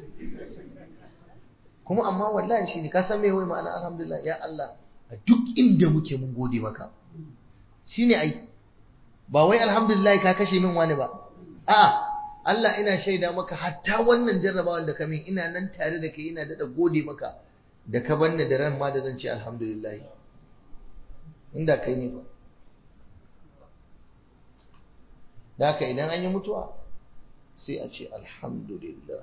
kuma amma wallahi shi ne ka san mai wai ma'ana alhamdulillah ya Allah a duk inda muke mun gode maka shi ne ai ba wai alhamdulillah ka kashe min wani ba a'a Allah ina shaida maka hatta wannan jarrabawar da ka min ina nan tare da kai ina daɗa gode maka da ka banni da ran ma da zan ce alhamdulillah inda kai ne ba. Da haka idan an yi mutuwa sai a ce alhamdulillah,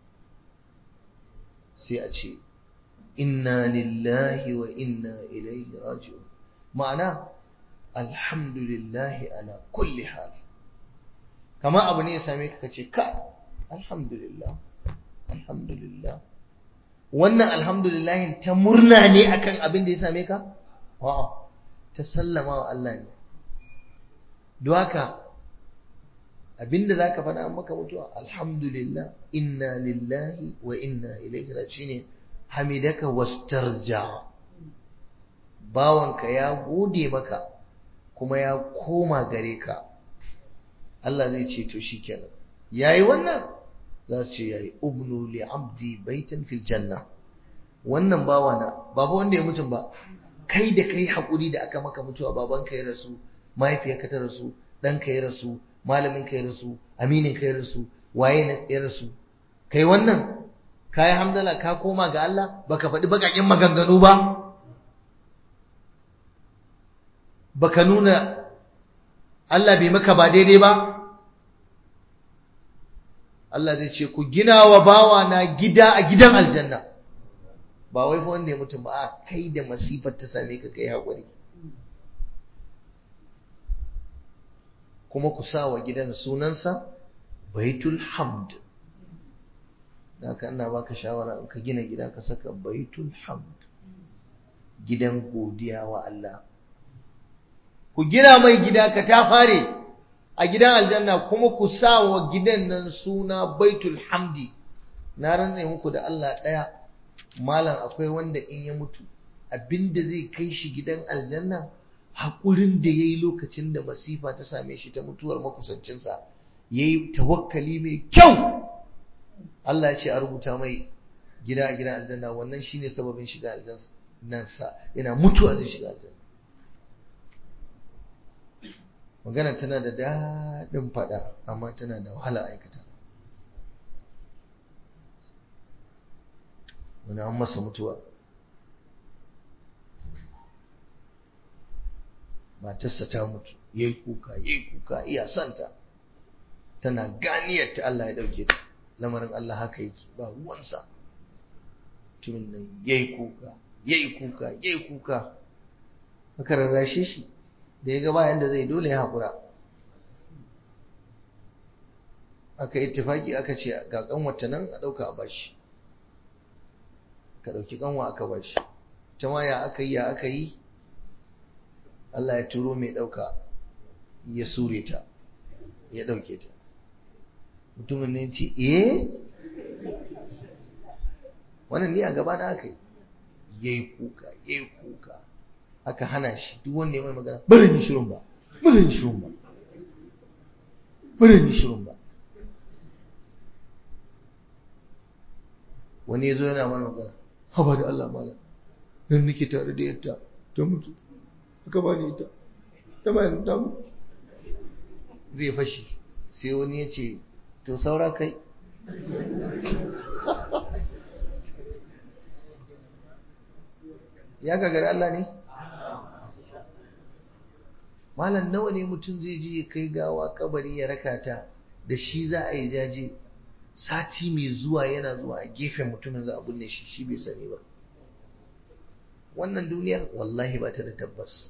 sai a ce inna lillahi wa inna ilaihi raji'un, ma'ana alhamdulillahi ala kulli hal. kamar abu ne ya same ka kace ka alhamdulillah alhamdulillah, wannan alhamdulillah ta murna ne akan abin da ya same ka? a'a, ta sallama wa Allah ne. don haka abinda zaka faɗa an maka mutuwa alhamdulillah inna lillahi wa inna ilaihi raji'un ne hamidaka wastarja, bawanka ya gode maka kuma ya koma gare ka. Allah zai ce to shikenan yayi wannan, za su ce yayi ubnu li abdi baitan fil janna. wannan bawana ba fa wanda ya mutum ba, kai da kai hakuri da aka maka mutuwa, babanka ya rasu, mahaifiyarka ta rasu, ɗanka ya rasu, malamin ka ya rasu, aminin ka ya rasu, waye na ya rasu, kai wannan kai hamdala ka koma ga Allah, baka faɗi bakakin maganganu ba, baka nuna Allah bai maka ba daidai ba. Allah zai ce ku gina wa bawa na gida a gidan aljanna. Ba wai fa wanda ya mutum ba, a kai da masifar ta same ka kai haƙuri. Kuma ku sa wa gidan sunansa Baitul Hamd. Da haka ina baka shawara in ka gina gida ka saka Baitul Hamd, gidan godiya wa Allah. Ku gina mai gida ka ta fare a gidan aljanna, kuma ku sa wa gidan nan suna Baitul Hamdi. Na rantsa muku da Allah ɗaya, malam akwai wanda in ya mutu abinda zai kai shi gidan aljanna haƙurin da ya yi lokacin da masifa ta same shi ta mutuwar makusancinsa, ya yi tawakkali mai kyau. Allah ya ce a rubuta mai gida a gidan aljanna, wannan shi ne sababin shiga aljannansa, yana mutuwa zai shiga aljanna. Magana tana da daɗin faɗa, amma tana da wahala aikata. Wani an masa mutuwa, matarsa ta mutu, yayi kuka yayi kuka iya santa, tana ganiyar ta Allah ya dauke ta. Lamarin Allah haka yake, ba ruwansa. Mutumin nan yayi kuka yayi kuka yayi kuka, aka rarrashe shi, da ya ga bayan da zai dole ya haƙura. Aka yi tafaki aka ce ga ƙanwata nan a ɗauka a bashi, ka ɗauki ƙanwa aka bashi. Ta ma ya aka yi ya aka yi Allah ya turo mai ɗauka ya sure ta, ya ɗauke ta. Mutumin ne ce eh wannan ni a gaba na aka yi. Yayi kuka yayi kuka, aka hana shi, duk wanda ya mai magana bari ni shirun ba bari ni shirun ba bari ni shirun ba. Wani yazo yana mana magana, haba da Allah malam, nan nake tare da yadda ta mutu, aka bani ita ta bayan ta mutu. Zai fashi, sai wani ya ce to saura kai. Ya gagari Allah ne? Malam nawa ne mutum zai ji ya kai gawa kabari ya raka ta, da shi za a yi jaje, sati mai zuwa yana zuwa a gefen mutumin za a binne shi, shi bai sani ba. Wannan duniyar wallahi ba ta da tabbas.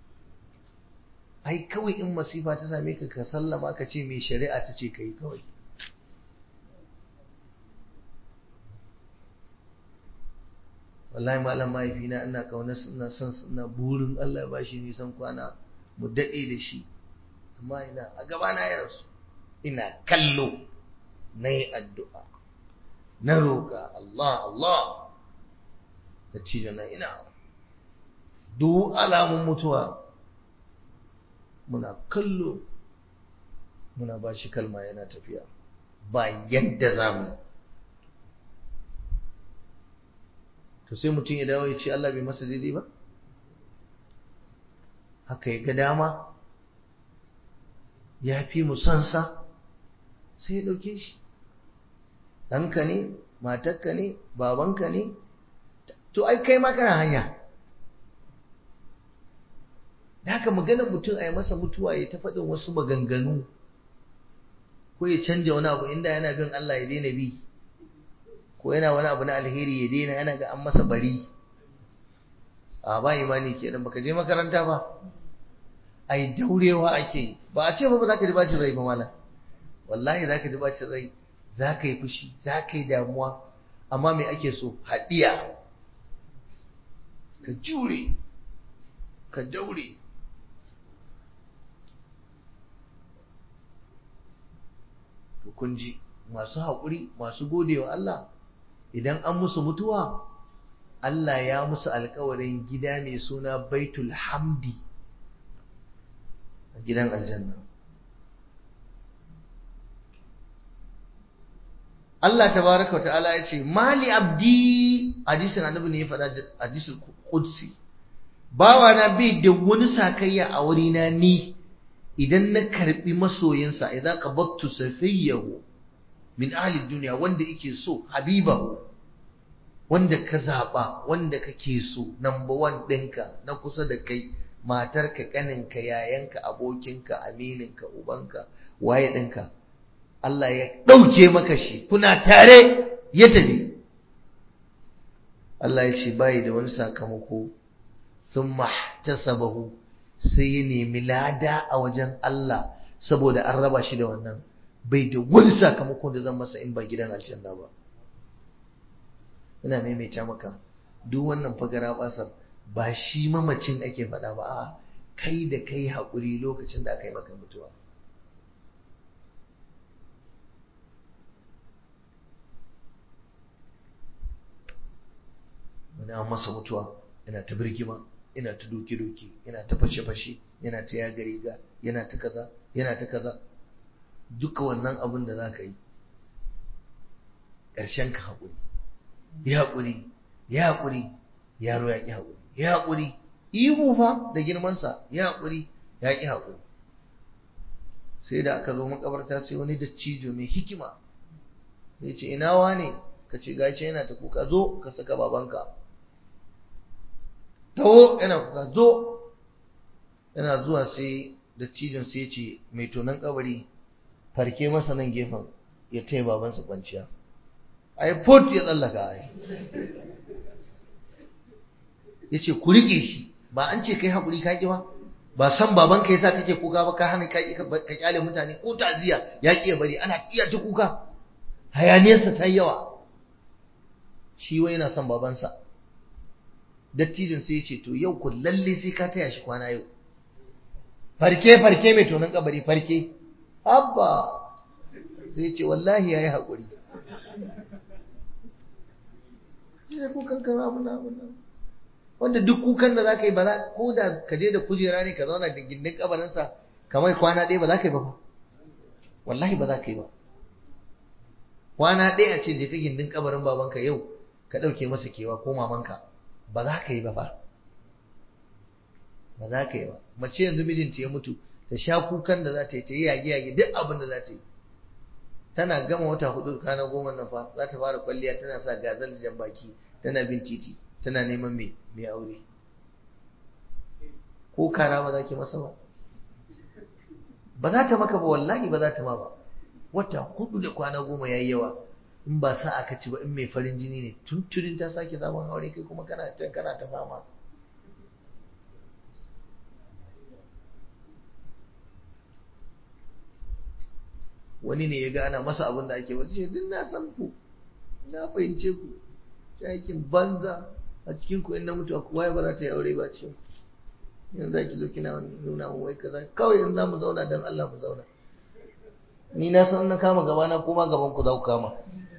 Ai kawai in masifa ta same ka ka sallama ka ce mai shari'a ta ce kai kawai. Wallahi malam mahaifina ina kauna ina son ina burin Allah ya bashi nisan kwana mu dade da shi, amma ina a gaba na ya rasu, ina kallo nayi addu'a na roƙa Allah Allah da cije na ina duk alamun mutuwa muna kallo, muna bashi kalma yana tafiya ba yadda zamu. To sai mutum ya dawo ya ce Allah bai masa daidai ba, haka ya ga dama, ya fi mu son sa, sai ya ɗauke shi. Ɗanka ne, matarka ne, babanka ne, to ai kai ma kana hanya. da haka maganar mutum a yi masa mutuwa ya ta faɗin wasu maganganu ko ya canja wani abu inda yana bin Allah ya daina bi ko yana wani abu na alheri ya daina yana ga an masa bari a ba imani kenan baka je makaranta ba ai daurewa ake ba a ce ba za ka ji bacin rai ba malam wallahi za ka ji bacin rai za ka yi fushi za ka yi damuwa amma me ake so haɗiya ka jure ka daure to kun ji masu haƙuri masu godewa Allah idan an musu mutuwa Allah ya musu alƙawarin gida mai suna Baitul Hamdi a gidan aljanna Allah tabaraka wa ta'ala ya ce mali abdi hadisin annabi ne ya faɗa hadisul qudsi bawa na bai da wani sakayya a wurina ni idan na karbi masoyinsa idan qabattu safiyahu min ahli dunya wanda yake so habibahu wanda ka zaba wanda kake so number one ɗinka na kusa da kai matarka kaninka yayanka abokinka amininka ubanka waye ɗinka Allah ya ɗauke maka shi kuna tare ya tafi Allah ya ce bai da wani sakamako sun mahtasabahu sai ya nemi lada a wajen Allah saboda an raba shi da wannan bai da wani sakamakon da zan masa in ba gidan aljanna ba ina maimaita maka duk wannan fagara basar ba shi mamacin ake faɗa ba a kai da kai haƙuri lokacin da aka yi maka mutuwa wani an masa mutuwa yana ta birgima yana ta doke-doke yana ta fashe-fashe yana ta yaga riga yana ta kaza yana ta kaza duka wannan abin da za ka yi ƙarshen ka haƙuri ya haƙuri ya haƙuri yaro ya ƙi haƙuri ya haƙuri ihu fa da girmansa ya haƙuri ya ƙi haƙuri sai da aka zo makabarta sai wani dattijo mai hikima sai ce ina wane ka ce gashi yana ta kuka zo ka saka babanka taho yana kuka zo yana zuwa sai dattijon sai ce mai tonon kabari farke masa nan gefen ya taya babansa kwanciya ai fot ya tsallaka ai ya ce ku riƙe shi ba an ce kai haƙuri ka ƙi ba ba san babanka ya sa kake kuka ba ka hana ka ƙyale mutane ko ta'ziya ya ƙi ya bari ana iya ta kuka hayaniyarsa ta yawa shi wai yana son babansa dattijin sai ya ce to yau ku lalle sai ka taya shi kwana yau farke farke mai tonon kabari farke abba sai ce wallahi yayi haƙuri sai kukan kama muna muna wanda duk kukan da zaka yi ba za ko da ka je da kujera ne ka zauna da gindin kabarinsa kamar kwana ɗaya ba za ka yi ba fa wallahi ba za ka yi ba kwana ɗaya a ce je ka gindin kabarin babanka yau ka ɗauke masa kewa ko mamanka ba za ka yi ba fa ba za ka yi ba mace yanzu mijinta ya mutu ta sha kukan da za ta yi ta yi yage yage duk abin da za ta yi tana gama wata hudu kana goma nan fa za ta fara kwalliya tana sa gazal jan baki tana bin titi tana neman mai mai aure ko kara ba za ki masa ba ba za ta maka ba wallahi ba za ta ma ba wata hudu da kwana goma yayi yawa in ba sa aka ci ba in mai farin jini ne tuntunin ta sake sabon aure kai kuma kana can kana ta fama wani ne ya ga ana masa abin da ake wasu ce duk na san ku na fahimce ku aikin banza a cikin ku in na mutu kowa ya ba za ta yi aure ba cikin ku yanzu za ki zo kina nuna mu wai kaza kawai in za mu zauna don Allah mu zauna ni na san na kama gaba na kuma gaban ku za ku kama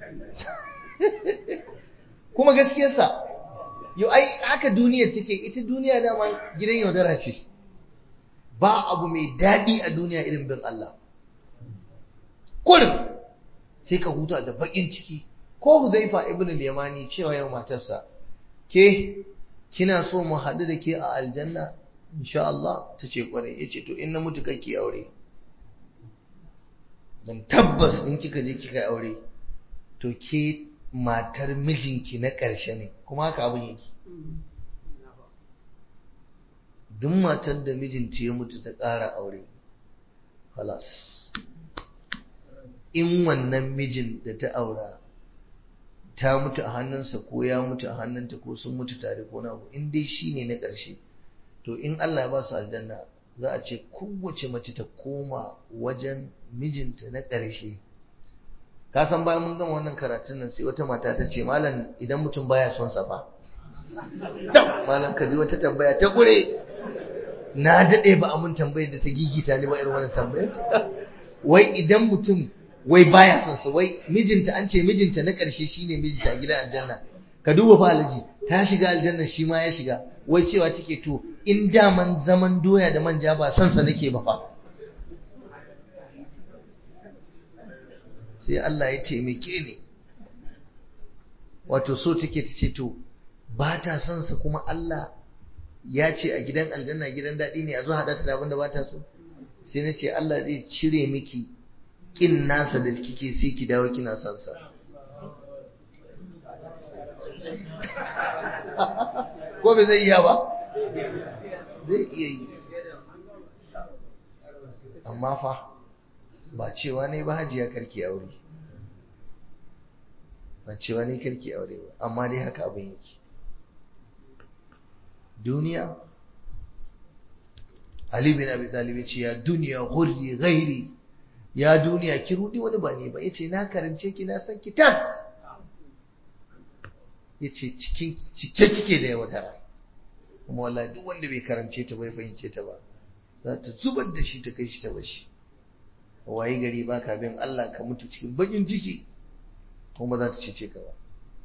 kuma gaskiyarsa yau ai haka duniya take ita duniya dama gidan yaudara ce ba abu mai daɗi a duniya irin bin Allah kullum sai ka huta da bakin ciki ko Hudhaifa ibn al-Yamani cewa yau matarsa ke kina so mu haɗu da ke a aljanna insha Allah tace kware yace to in na mutu kake aure dan tabbas in kika je kika aure to ke matar mijinki na ƙarshe ne kuma haka abin yake duk matar da mijinta ya mutu ta ƙara aure halas, in wannan mijin da ta aura ta mutu a hannunsa ko ya mutu a hannunta ko sun mutu tare ko na in dai shi ne na ƙarshe, to in Allah ya ba su aljanna za a ce kowace mace ta koma wajen mijinta na ƙarshe. Ka san bayan mun gama wannan karatun nan sai wata mata ta ce malam idan mutum baya son sa fa malam ka ji wata tambaya ta gure, na daɗe ba a mun tambayar da ta gigita ni ba irin wannan tambayar. Wai idan mutum wai baya son sa, wai mijinta an ce mijinta na ƙarshe shine mijinta a gidan aljanna, ka duba fa alaji ta shiga aljanna shi ma ya shiga, wai cewa take to in daman zaman doya da manja ba son sa nake ba fa. Sai Allah ya taimake ni, wato so take ta ce to ba ta son sa kuma Allah ya ce a gidan aljanna gidan daɗi ne a zo haɗa ta da abin da ba ta so. Sai na ce Allah zai cire miki kin nasa da kike sai ki dawo kina son sa. Ko bai zai iya ba? Zai iya yi. Amma fa ba cewa ne ba hajiya karki aure. Ba cewa ne karki aure ba, amma dai haka abin yake. Duniya Ali bin Abi Talib ya ce ya duniya ghurri ghairi, ya duniya ki rudi wani ba ne ba, yace na karance ki na san ki tas, yace cikin cike kike da yaudara, kuma wallahi duk wanda bai karance ta bai fahimce ta ba za ta zubar da shi ta kai shi ta bashi. Waye gari baka bin Allah ka mutu cikin bakin ciki kuma za ta cece ka ba.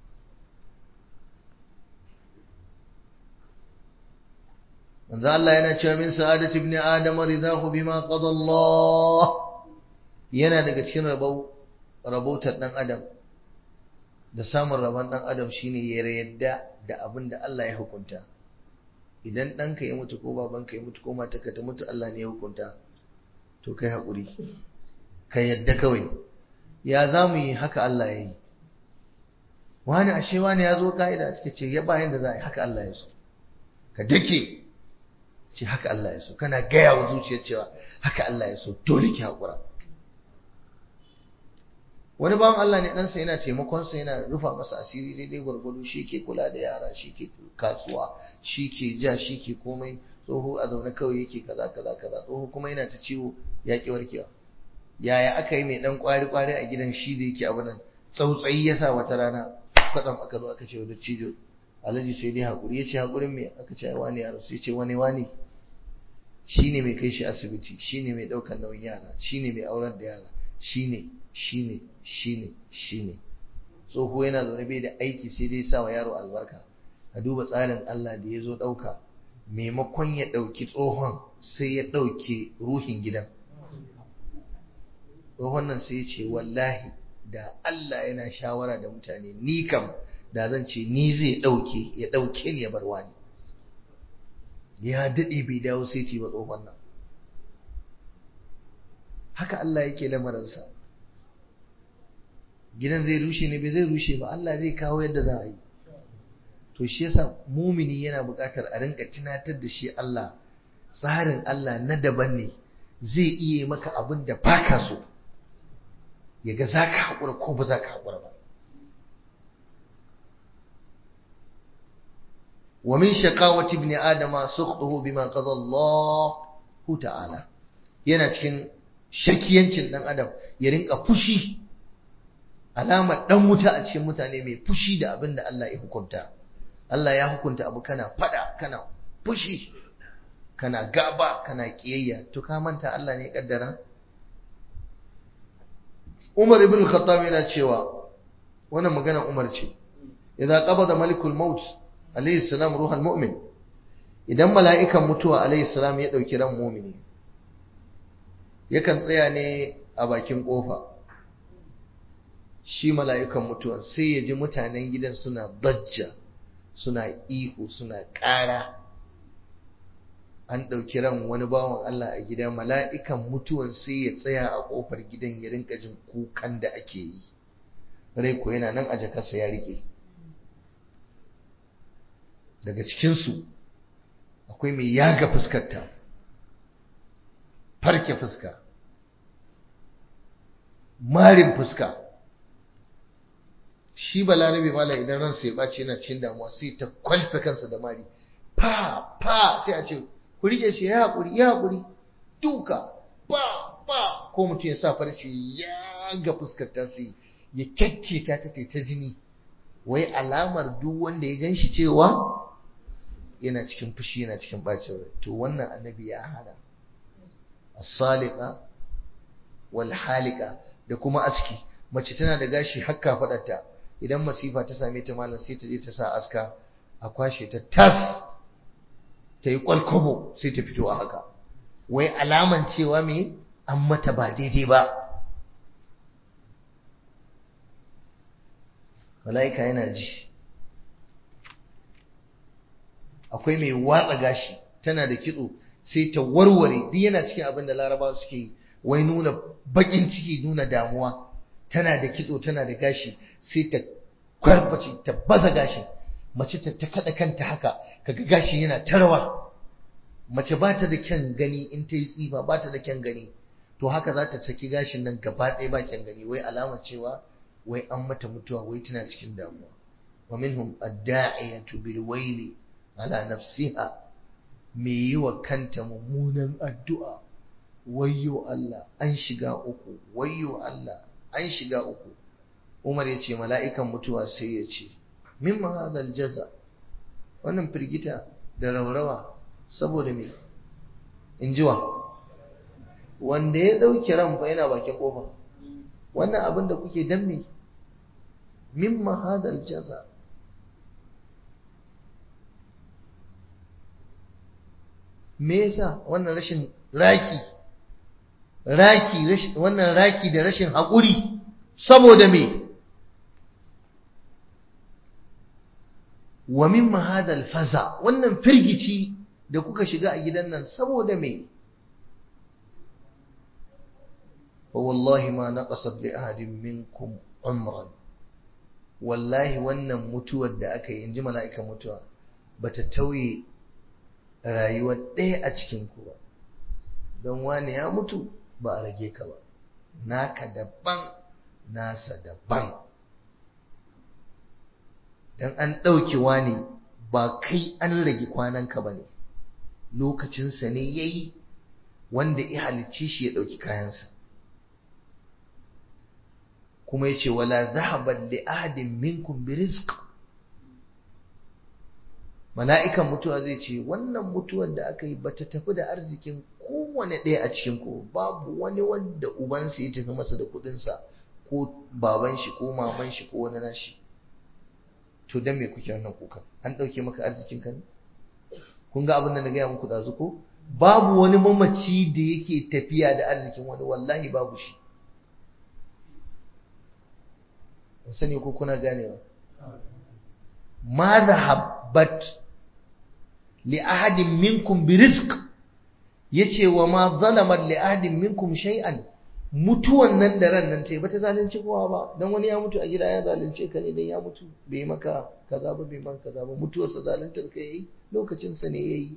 manzo Allah yana cewa min sa'adati ibn adam ridahu bima qada Allah, yana daga cikin rabau rabautar dan adam da samun rabon dan adam shine ya yarda da abin da Allah ya hukunta. Idan ɗanka ya mutu ko babanka ya mutu ko matarka ta mutu Allah ne ya hukunta, to kai haƙuri ka yadda kawai. Ya za mu yi haka Allah ya yi, wani ashe wani ya zo ka'ida suka ce ya bayan da za a yi haka Allah ya so, ka dake ce haka Allah ya so, kana gaya wa zuciyar cewa haka Allah ya so, dole ki haƙura. Wani bawan Allah ne ɗansa yana taimakonsa, yana rufa masa asiri daidai gwargwado, shi ke kula da yara, shi ke kasuwa, shi ke ja, shi ke komai. Tsoho a zaune kawai yake kaza kaza kaza, tsoho kuma yana ta ciwo ya ƙi warkewa. Yaya aka yi mai ɗan ƙwari-ƙwari a gidan shi da yake abu nan, tsautsayi ya sa wata rana kwatsam aka zo aka ce wa dattijo Alhaji sai dai haƙuri. Ya ce haƙurin me? Aka ce ai wani yaro. Sai ce wani wani? Shi ne mai kai shi asibiti, shi ne mai ɗaukar nauyin yara, shi ne mai aurar da yara, shi ne shi ne shi ne shi ne. Tsoho yana zaune bai da aiki sai dai sa wa yaro albarka. Ka duba tsarin Allah da ya zo ɗauka, maimakon ya ɗauki tsohon sai ya ɗauke ruhin gidan. Tsohon nan sai ya ce wallahi da Allah yana shawara da mutane, ni kam da zan ce ni zai ɗauke, ya ɗauke ni ya bar wani. Ya daɗe bai dawo sai ce ba tsohon nan. Haka Allah yake lamarinsa. Gidan zai rushe ne? bai zai rushe ba, Allah zai kawo yadda za a yi. To shi yasa mumini yana buƙatar a rinka tunatar da shi Allah, tsarin Allah na daban ne, zai iya maka abin da baka so, yaga za ka haƙura ko ba za ka haƙura ba. wa min shaqawati ibn adama sukhtuhu bima qada Allah ta'ala, yana cikin shakiyancin dan adam ya rinka fushi, alamar dan wuta a cikin mutane mai fushi da abin da Allah ya hukunta. Allah ya hukunta abu kana fada, kana fushi, kana gaba, kana kiyayya, to ka manta Allah ne ya kaddara. Umar ibn al-Khattab yana cewa, wannan magana Umar ce, idza qabada malikul maut alayhi salam ruhal mu'min, idan mala'ikan mutuwa alayhi salam ya dauki ran mu'mini, yakan tsaya ne a bakin kofa. Shi mala'ikan mutuwa sai ya ji mutanen gidan suna dajja, suna ihu, suna ƙara. An ɗauki ran wani bawan Allah a gida, mala'ikan mutuwan sai ya tsaya a ƙofar gidan ya rinka jin kukan da ake yi. Rai ko yana nan a jakarsa ya rike. Daga cikinsu akwai mai yaga fuskarta, farke fuska, marin fuska. Shi balarabe mala idan ransa ya ɓace yana cikin damuwa sai ta kwalfe kansa da mari, fa fa sai a ce ku rike shi ya haƙuri ya haƙuri, duka ba ba, ko mutum ya sa farce ya ga fuskar ta sai ya kyakke ta ta ta jini, wai alamar duk wanda ya ganshi cewa yana cikin fushi yana cikin bacin rai. To wannan annabi ya hana as-saliqa wal halika, da kuma aski. Mace tana da gashi hakka fadarta, idan masifa ta same ta malam sai ta je ta sa aska a kwashe ta tas, ta yi kwalkwabo sai ta fito a haka, wai alaman cewa me an mata ba daidai ba. Mala'ika yana ji. Akwai mai watsa gashi, tana da kitso sai ta warware, duk yana cikin abin da Larabawa suke yi, wai nuna bakin ciki, nuna damuwa. Tana da kitso, tana da gashi, sai ta kwarbace, ta baza gashin. Mace ta ta kada kanta haka, kaga gashin yana tarawa. Mace ba ta da kyan gani in ta yi tsifa, ba ta da kyan gani. To haka za ta saki gashin nan gaba ɗaya ba kyan gani, wai alamar cewa wai an mata mutuwa, wai tana cikin damuwa. Wa minhum ad-da'iyatu bil wayli ala nafsiha, me yi wa kanta mummunan addu'a, wayyo Allah an shiga uku, wayyo Allah an shiga uku. Umar ya ce mala'ikan mutuwa sai ya ce mimma hadal jaza, wannan firgita da raurawa saboda me? In jiwa wanda ya ɗauki ran fa yana bakin ƙofa, wannan abin da kuke dan me? Mimma hadal jaza, me yasa wannan rashin raki raki wannan raki da rashin haƙuri saboda me? Wa mimma hadal faza, wannan firgici da kuka shiga a gidan nan saboda me? Fa wallahi ma naqasat li ahadin minkum umran, wallahi wannan mutuwar da aka yi, inji mala'ikan mutuwa, bata tauye rayuwar ɗaya a cikin ku ba. Don wani ya mutu ba a rage ka ba, naka daban nasa daban. Dan an ɗauki wani ba kai an rage kwananka ba ne, lokacinsa ne ya yi, wanda ya halicci shi ya ɗauki kayansa. Kuma ya ce wala zahaban li ahadin minkum bi rizq, mala'ikan mutuwa zai ce wannan mutuwar da aka yi bata tafi da arzikin kowane ɗaya a cikin ku, babu wani wanda ubansa ya tafi masa da kuɗinsa, ko baban shi ko maman shi ko wani nashi. To dan me kuke wannan kuka? An ɗauke maka arzikin ka ne? Kun ga abin da na gaya muku ɗazu ko? Babu wani mamaci da yake tafiya da arzikin wani, wallahi babu shi. Ban sani ko kuna ganewa? Ma zahabbat li ahadin minkum bi rizq, yace wa ma zalamat li ahadin minkum shay'an, mutuwan nan da ran nan tai bata zalunci kowa ba. Dan wani ya mutu a gida ya zalunce ka ne, dan ya mutu bai maka kaza ba bai maka kaza ba, mutuwar sa zaluntar ka yayi, lokacin sa ne yayi.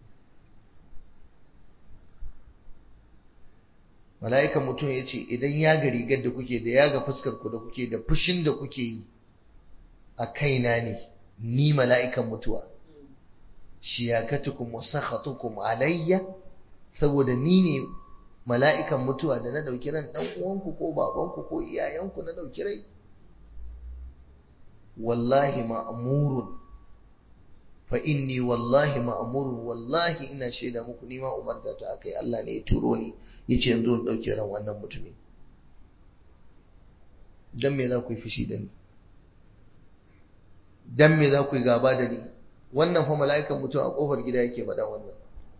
Mala'ikan mutum yace idan ya ga rigar da kuke da, ya ga fuskar ku da kuke da, fushin da kuke yi a kaina ne, ni mala'ikan mutuwa, shiyakatukum wa sakhatukum alayya, saboda ni ne mala'ikan mutuwa da na dauki ran dan uwanku ko babanku ko iyayenku na dauki rai. Wallahi ma'murun, fa inni wallahi ma'murun, wallahi ina shaida muku ni ma umarta ta akai, Allah ne ya turo ni yace yanzu in dauki ran wannan mutumi. Dan me za ku yi fushi da ni? Dan me za ku yi gaba da ni? Wannan fa mala'ikan mutuwa a kofar gida yake faɗa wannan.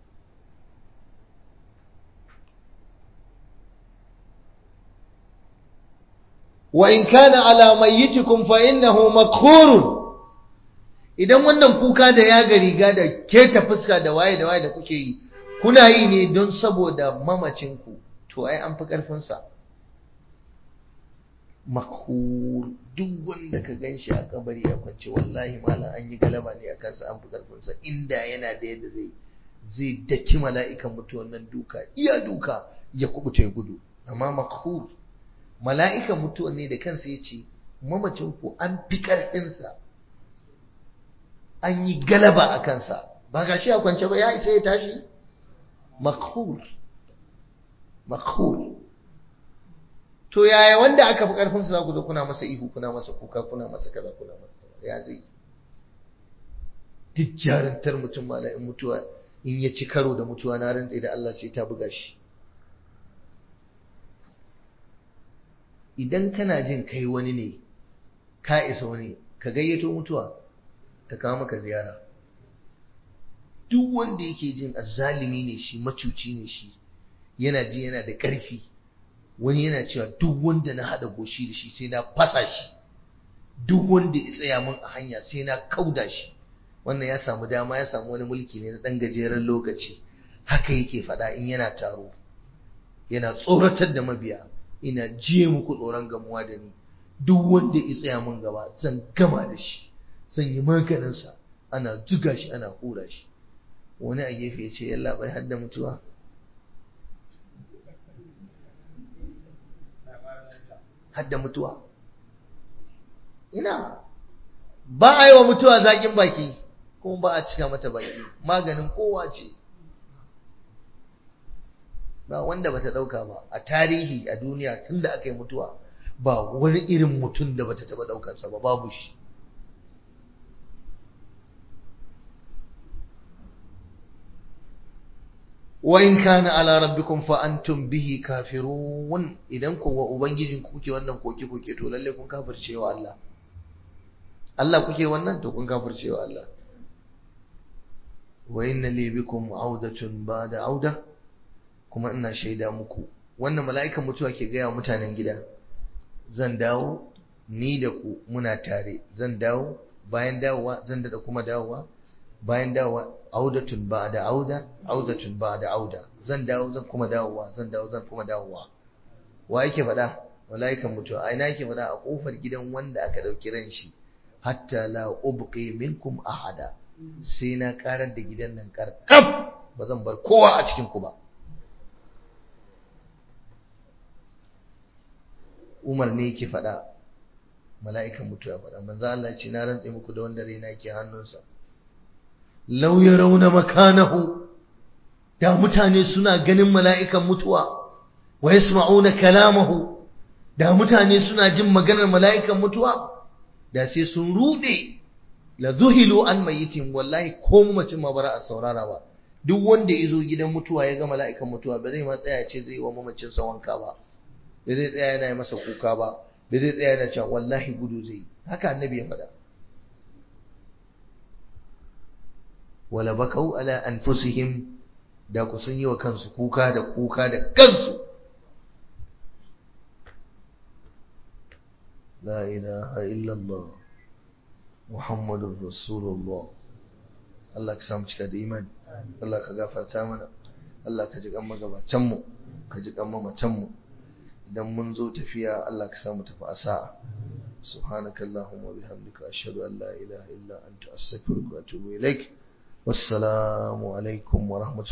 Wa in kana ala mayyitikum fa innahu makhurun, idan wannan kuka da ya ga riga da keta fuska da waye da waye da kuke yi, kuna yi ne don saboda mamacinku, to ai an fi karfin sa. makhur, duk wanda ka ganshi a kabari a kwance wallahi malam an yi galaba ne a kansa, an fi karfinsa. Inda yana da yadda zai zai daki mala'ikan mutuwan nan duka iya duka ya kubuta ya gudu, amma makhur, mala'ikan mutuwan ne da kansa ya ce mamacin ku an fi karfinsa, an yi galaba a kansa, ba ga shi a kwance ba ya isa ya tashi. Makhur, makhur. To yaya wanda aka fi karfin sa za ku zo kuna masa ihu, kuna masa kuka, kuna masa kaza, kuna masa ya zai? Duk jarantar mutum mala'in mutuwa in ya ci karo da mutuwa na rantsa da Allah sai ta buga shi. Idan kana jin kai wani ne, ka isa wani, ka gayyato mutuwa ta kawo maka ziyara. Duk wanda yake jin azzalimi ne shi, macuci ne shi, yana ji yana da ƙarfi, wani yana cewa duk wanda na haɗa goshi da shi sai na fasa shi, duk wanda ya tsaya min a hanya sai na kauda shi. Wannan ya samu dama, ya samu wani mulki ne na ɗan gajeren lokaci. Haka yake faɗa in yana taro, yana tsoratar da mabiya, ina jiye muku tsoron gamuwa da ni, duk wanda ya tsaya min gaba zan gama da shi, zan yi maganinsa. Ana zuga shi, ana hura shi. Wani a gefe ya ce yalla bai hadda mutuwa, hadda mutuwa ina ba a yi wa mutuwa zaƙin baki, kuma ba a cika mata baki, maganin kowa ce, ba wanda bata ɗauka ba a tarihi a duniya. Tunda aka yi mutuwa ba wani irin mutum da bata taɓa ɗaukarsa ba, babu shi. wa in kana ala rabbikum fa antum bihi kafirun, idan ku wa ubangijin ku kuke wannan koke koke to lalle kun kafirce wa Allah. Allah kuke wannan to kun kafirce wa Allah. wa inna li bikum audatun ba'da auda, kuma ina shaida muku wannan mala'ikan mutuwa ke gaya mutanen gida, zan dawo ni da ku muna tare, zan dawo bayan dawowa zan da kuma dawowa bayan dawowa, audatun ba'da auda, audatun ba'da auda, zan dawo zan kuma dawowa, zan dawo zan kuma dawowa. Wa yake faɗa? Mala'ikan mutuwa. A ina yake faɗa? A kofar gidan wanda aka dauki ran shi. Hatta la ubqi minkum ahada, sai na karar da gidan nan karkam, ba zan bar kowa a cikin ku ba. Umar ne yake faɗa, mala'ikan mutuwa faɗa. Manzo Allah ce na rantse muku da wanda raina yake hannunsa, law yarawna makanahu, da mutane suna ganin mala'ikan mutuwa, wa yasma'una kalamahu, da mutane suna jin maganar mala'ikan mutuwa, da sai sun rude, la zuhilu an mayitin, wallahi ko mamacin ma bara a saurara ba. Duk wanda ya zo gidan mutuwa ya ga mala'ikan mutuwa ba zai ma tsaya ce zai yi wa mamacin sa wanka ba, ba zai tsaya yana masa kuka ba, ba zai tsaya yana cewa wallahi gudu zai. Haka annabi ya faɗa. wala bakau ala anfusihim, da ku sun yi wa kansu kuka da kuka da kansu. la ilaha illallah muhammadur rasulullah. Allah ka samu cika da imani, Allah ka gafarta mana, Allah ka ji kan magabatan mu, ka ji kan mamatan mu. Idan mun zo tafiya Allah ka samu tafi a sa'a. subhanakallahumma bihamdika ashhadu an la ilaha illa anta astaghfiruka wa atubu ilaik. wassalamu alaikum wa rahmatullahi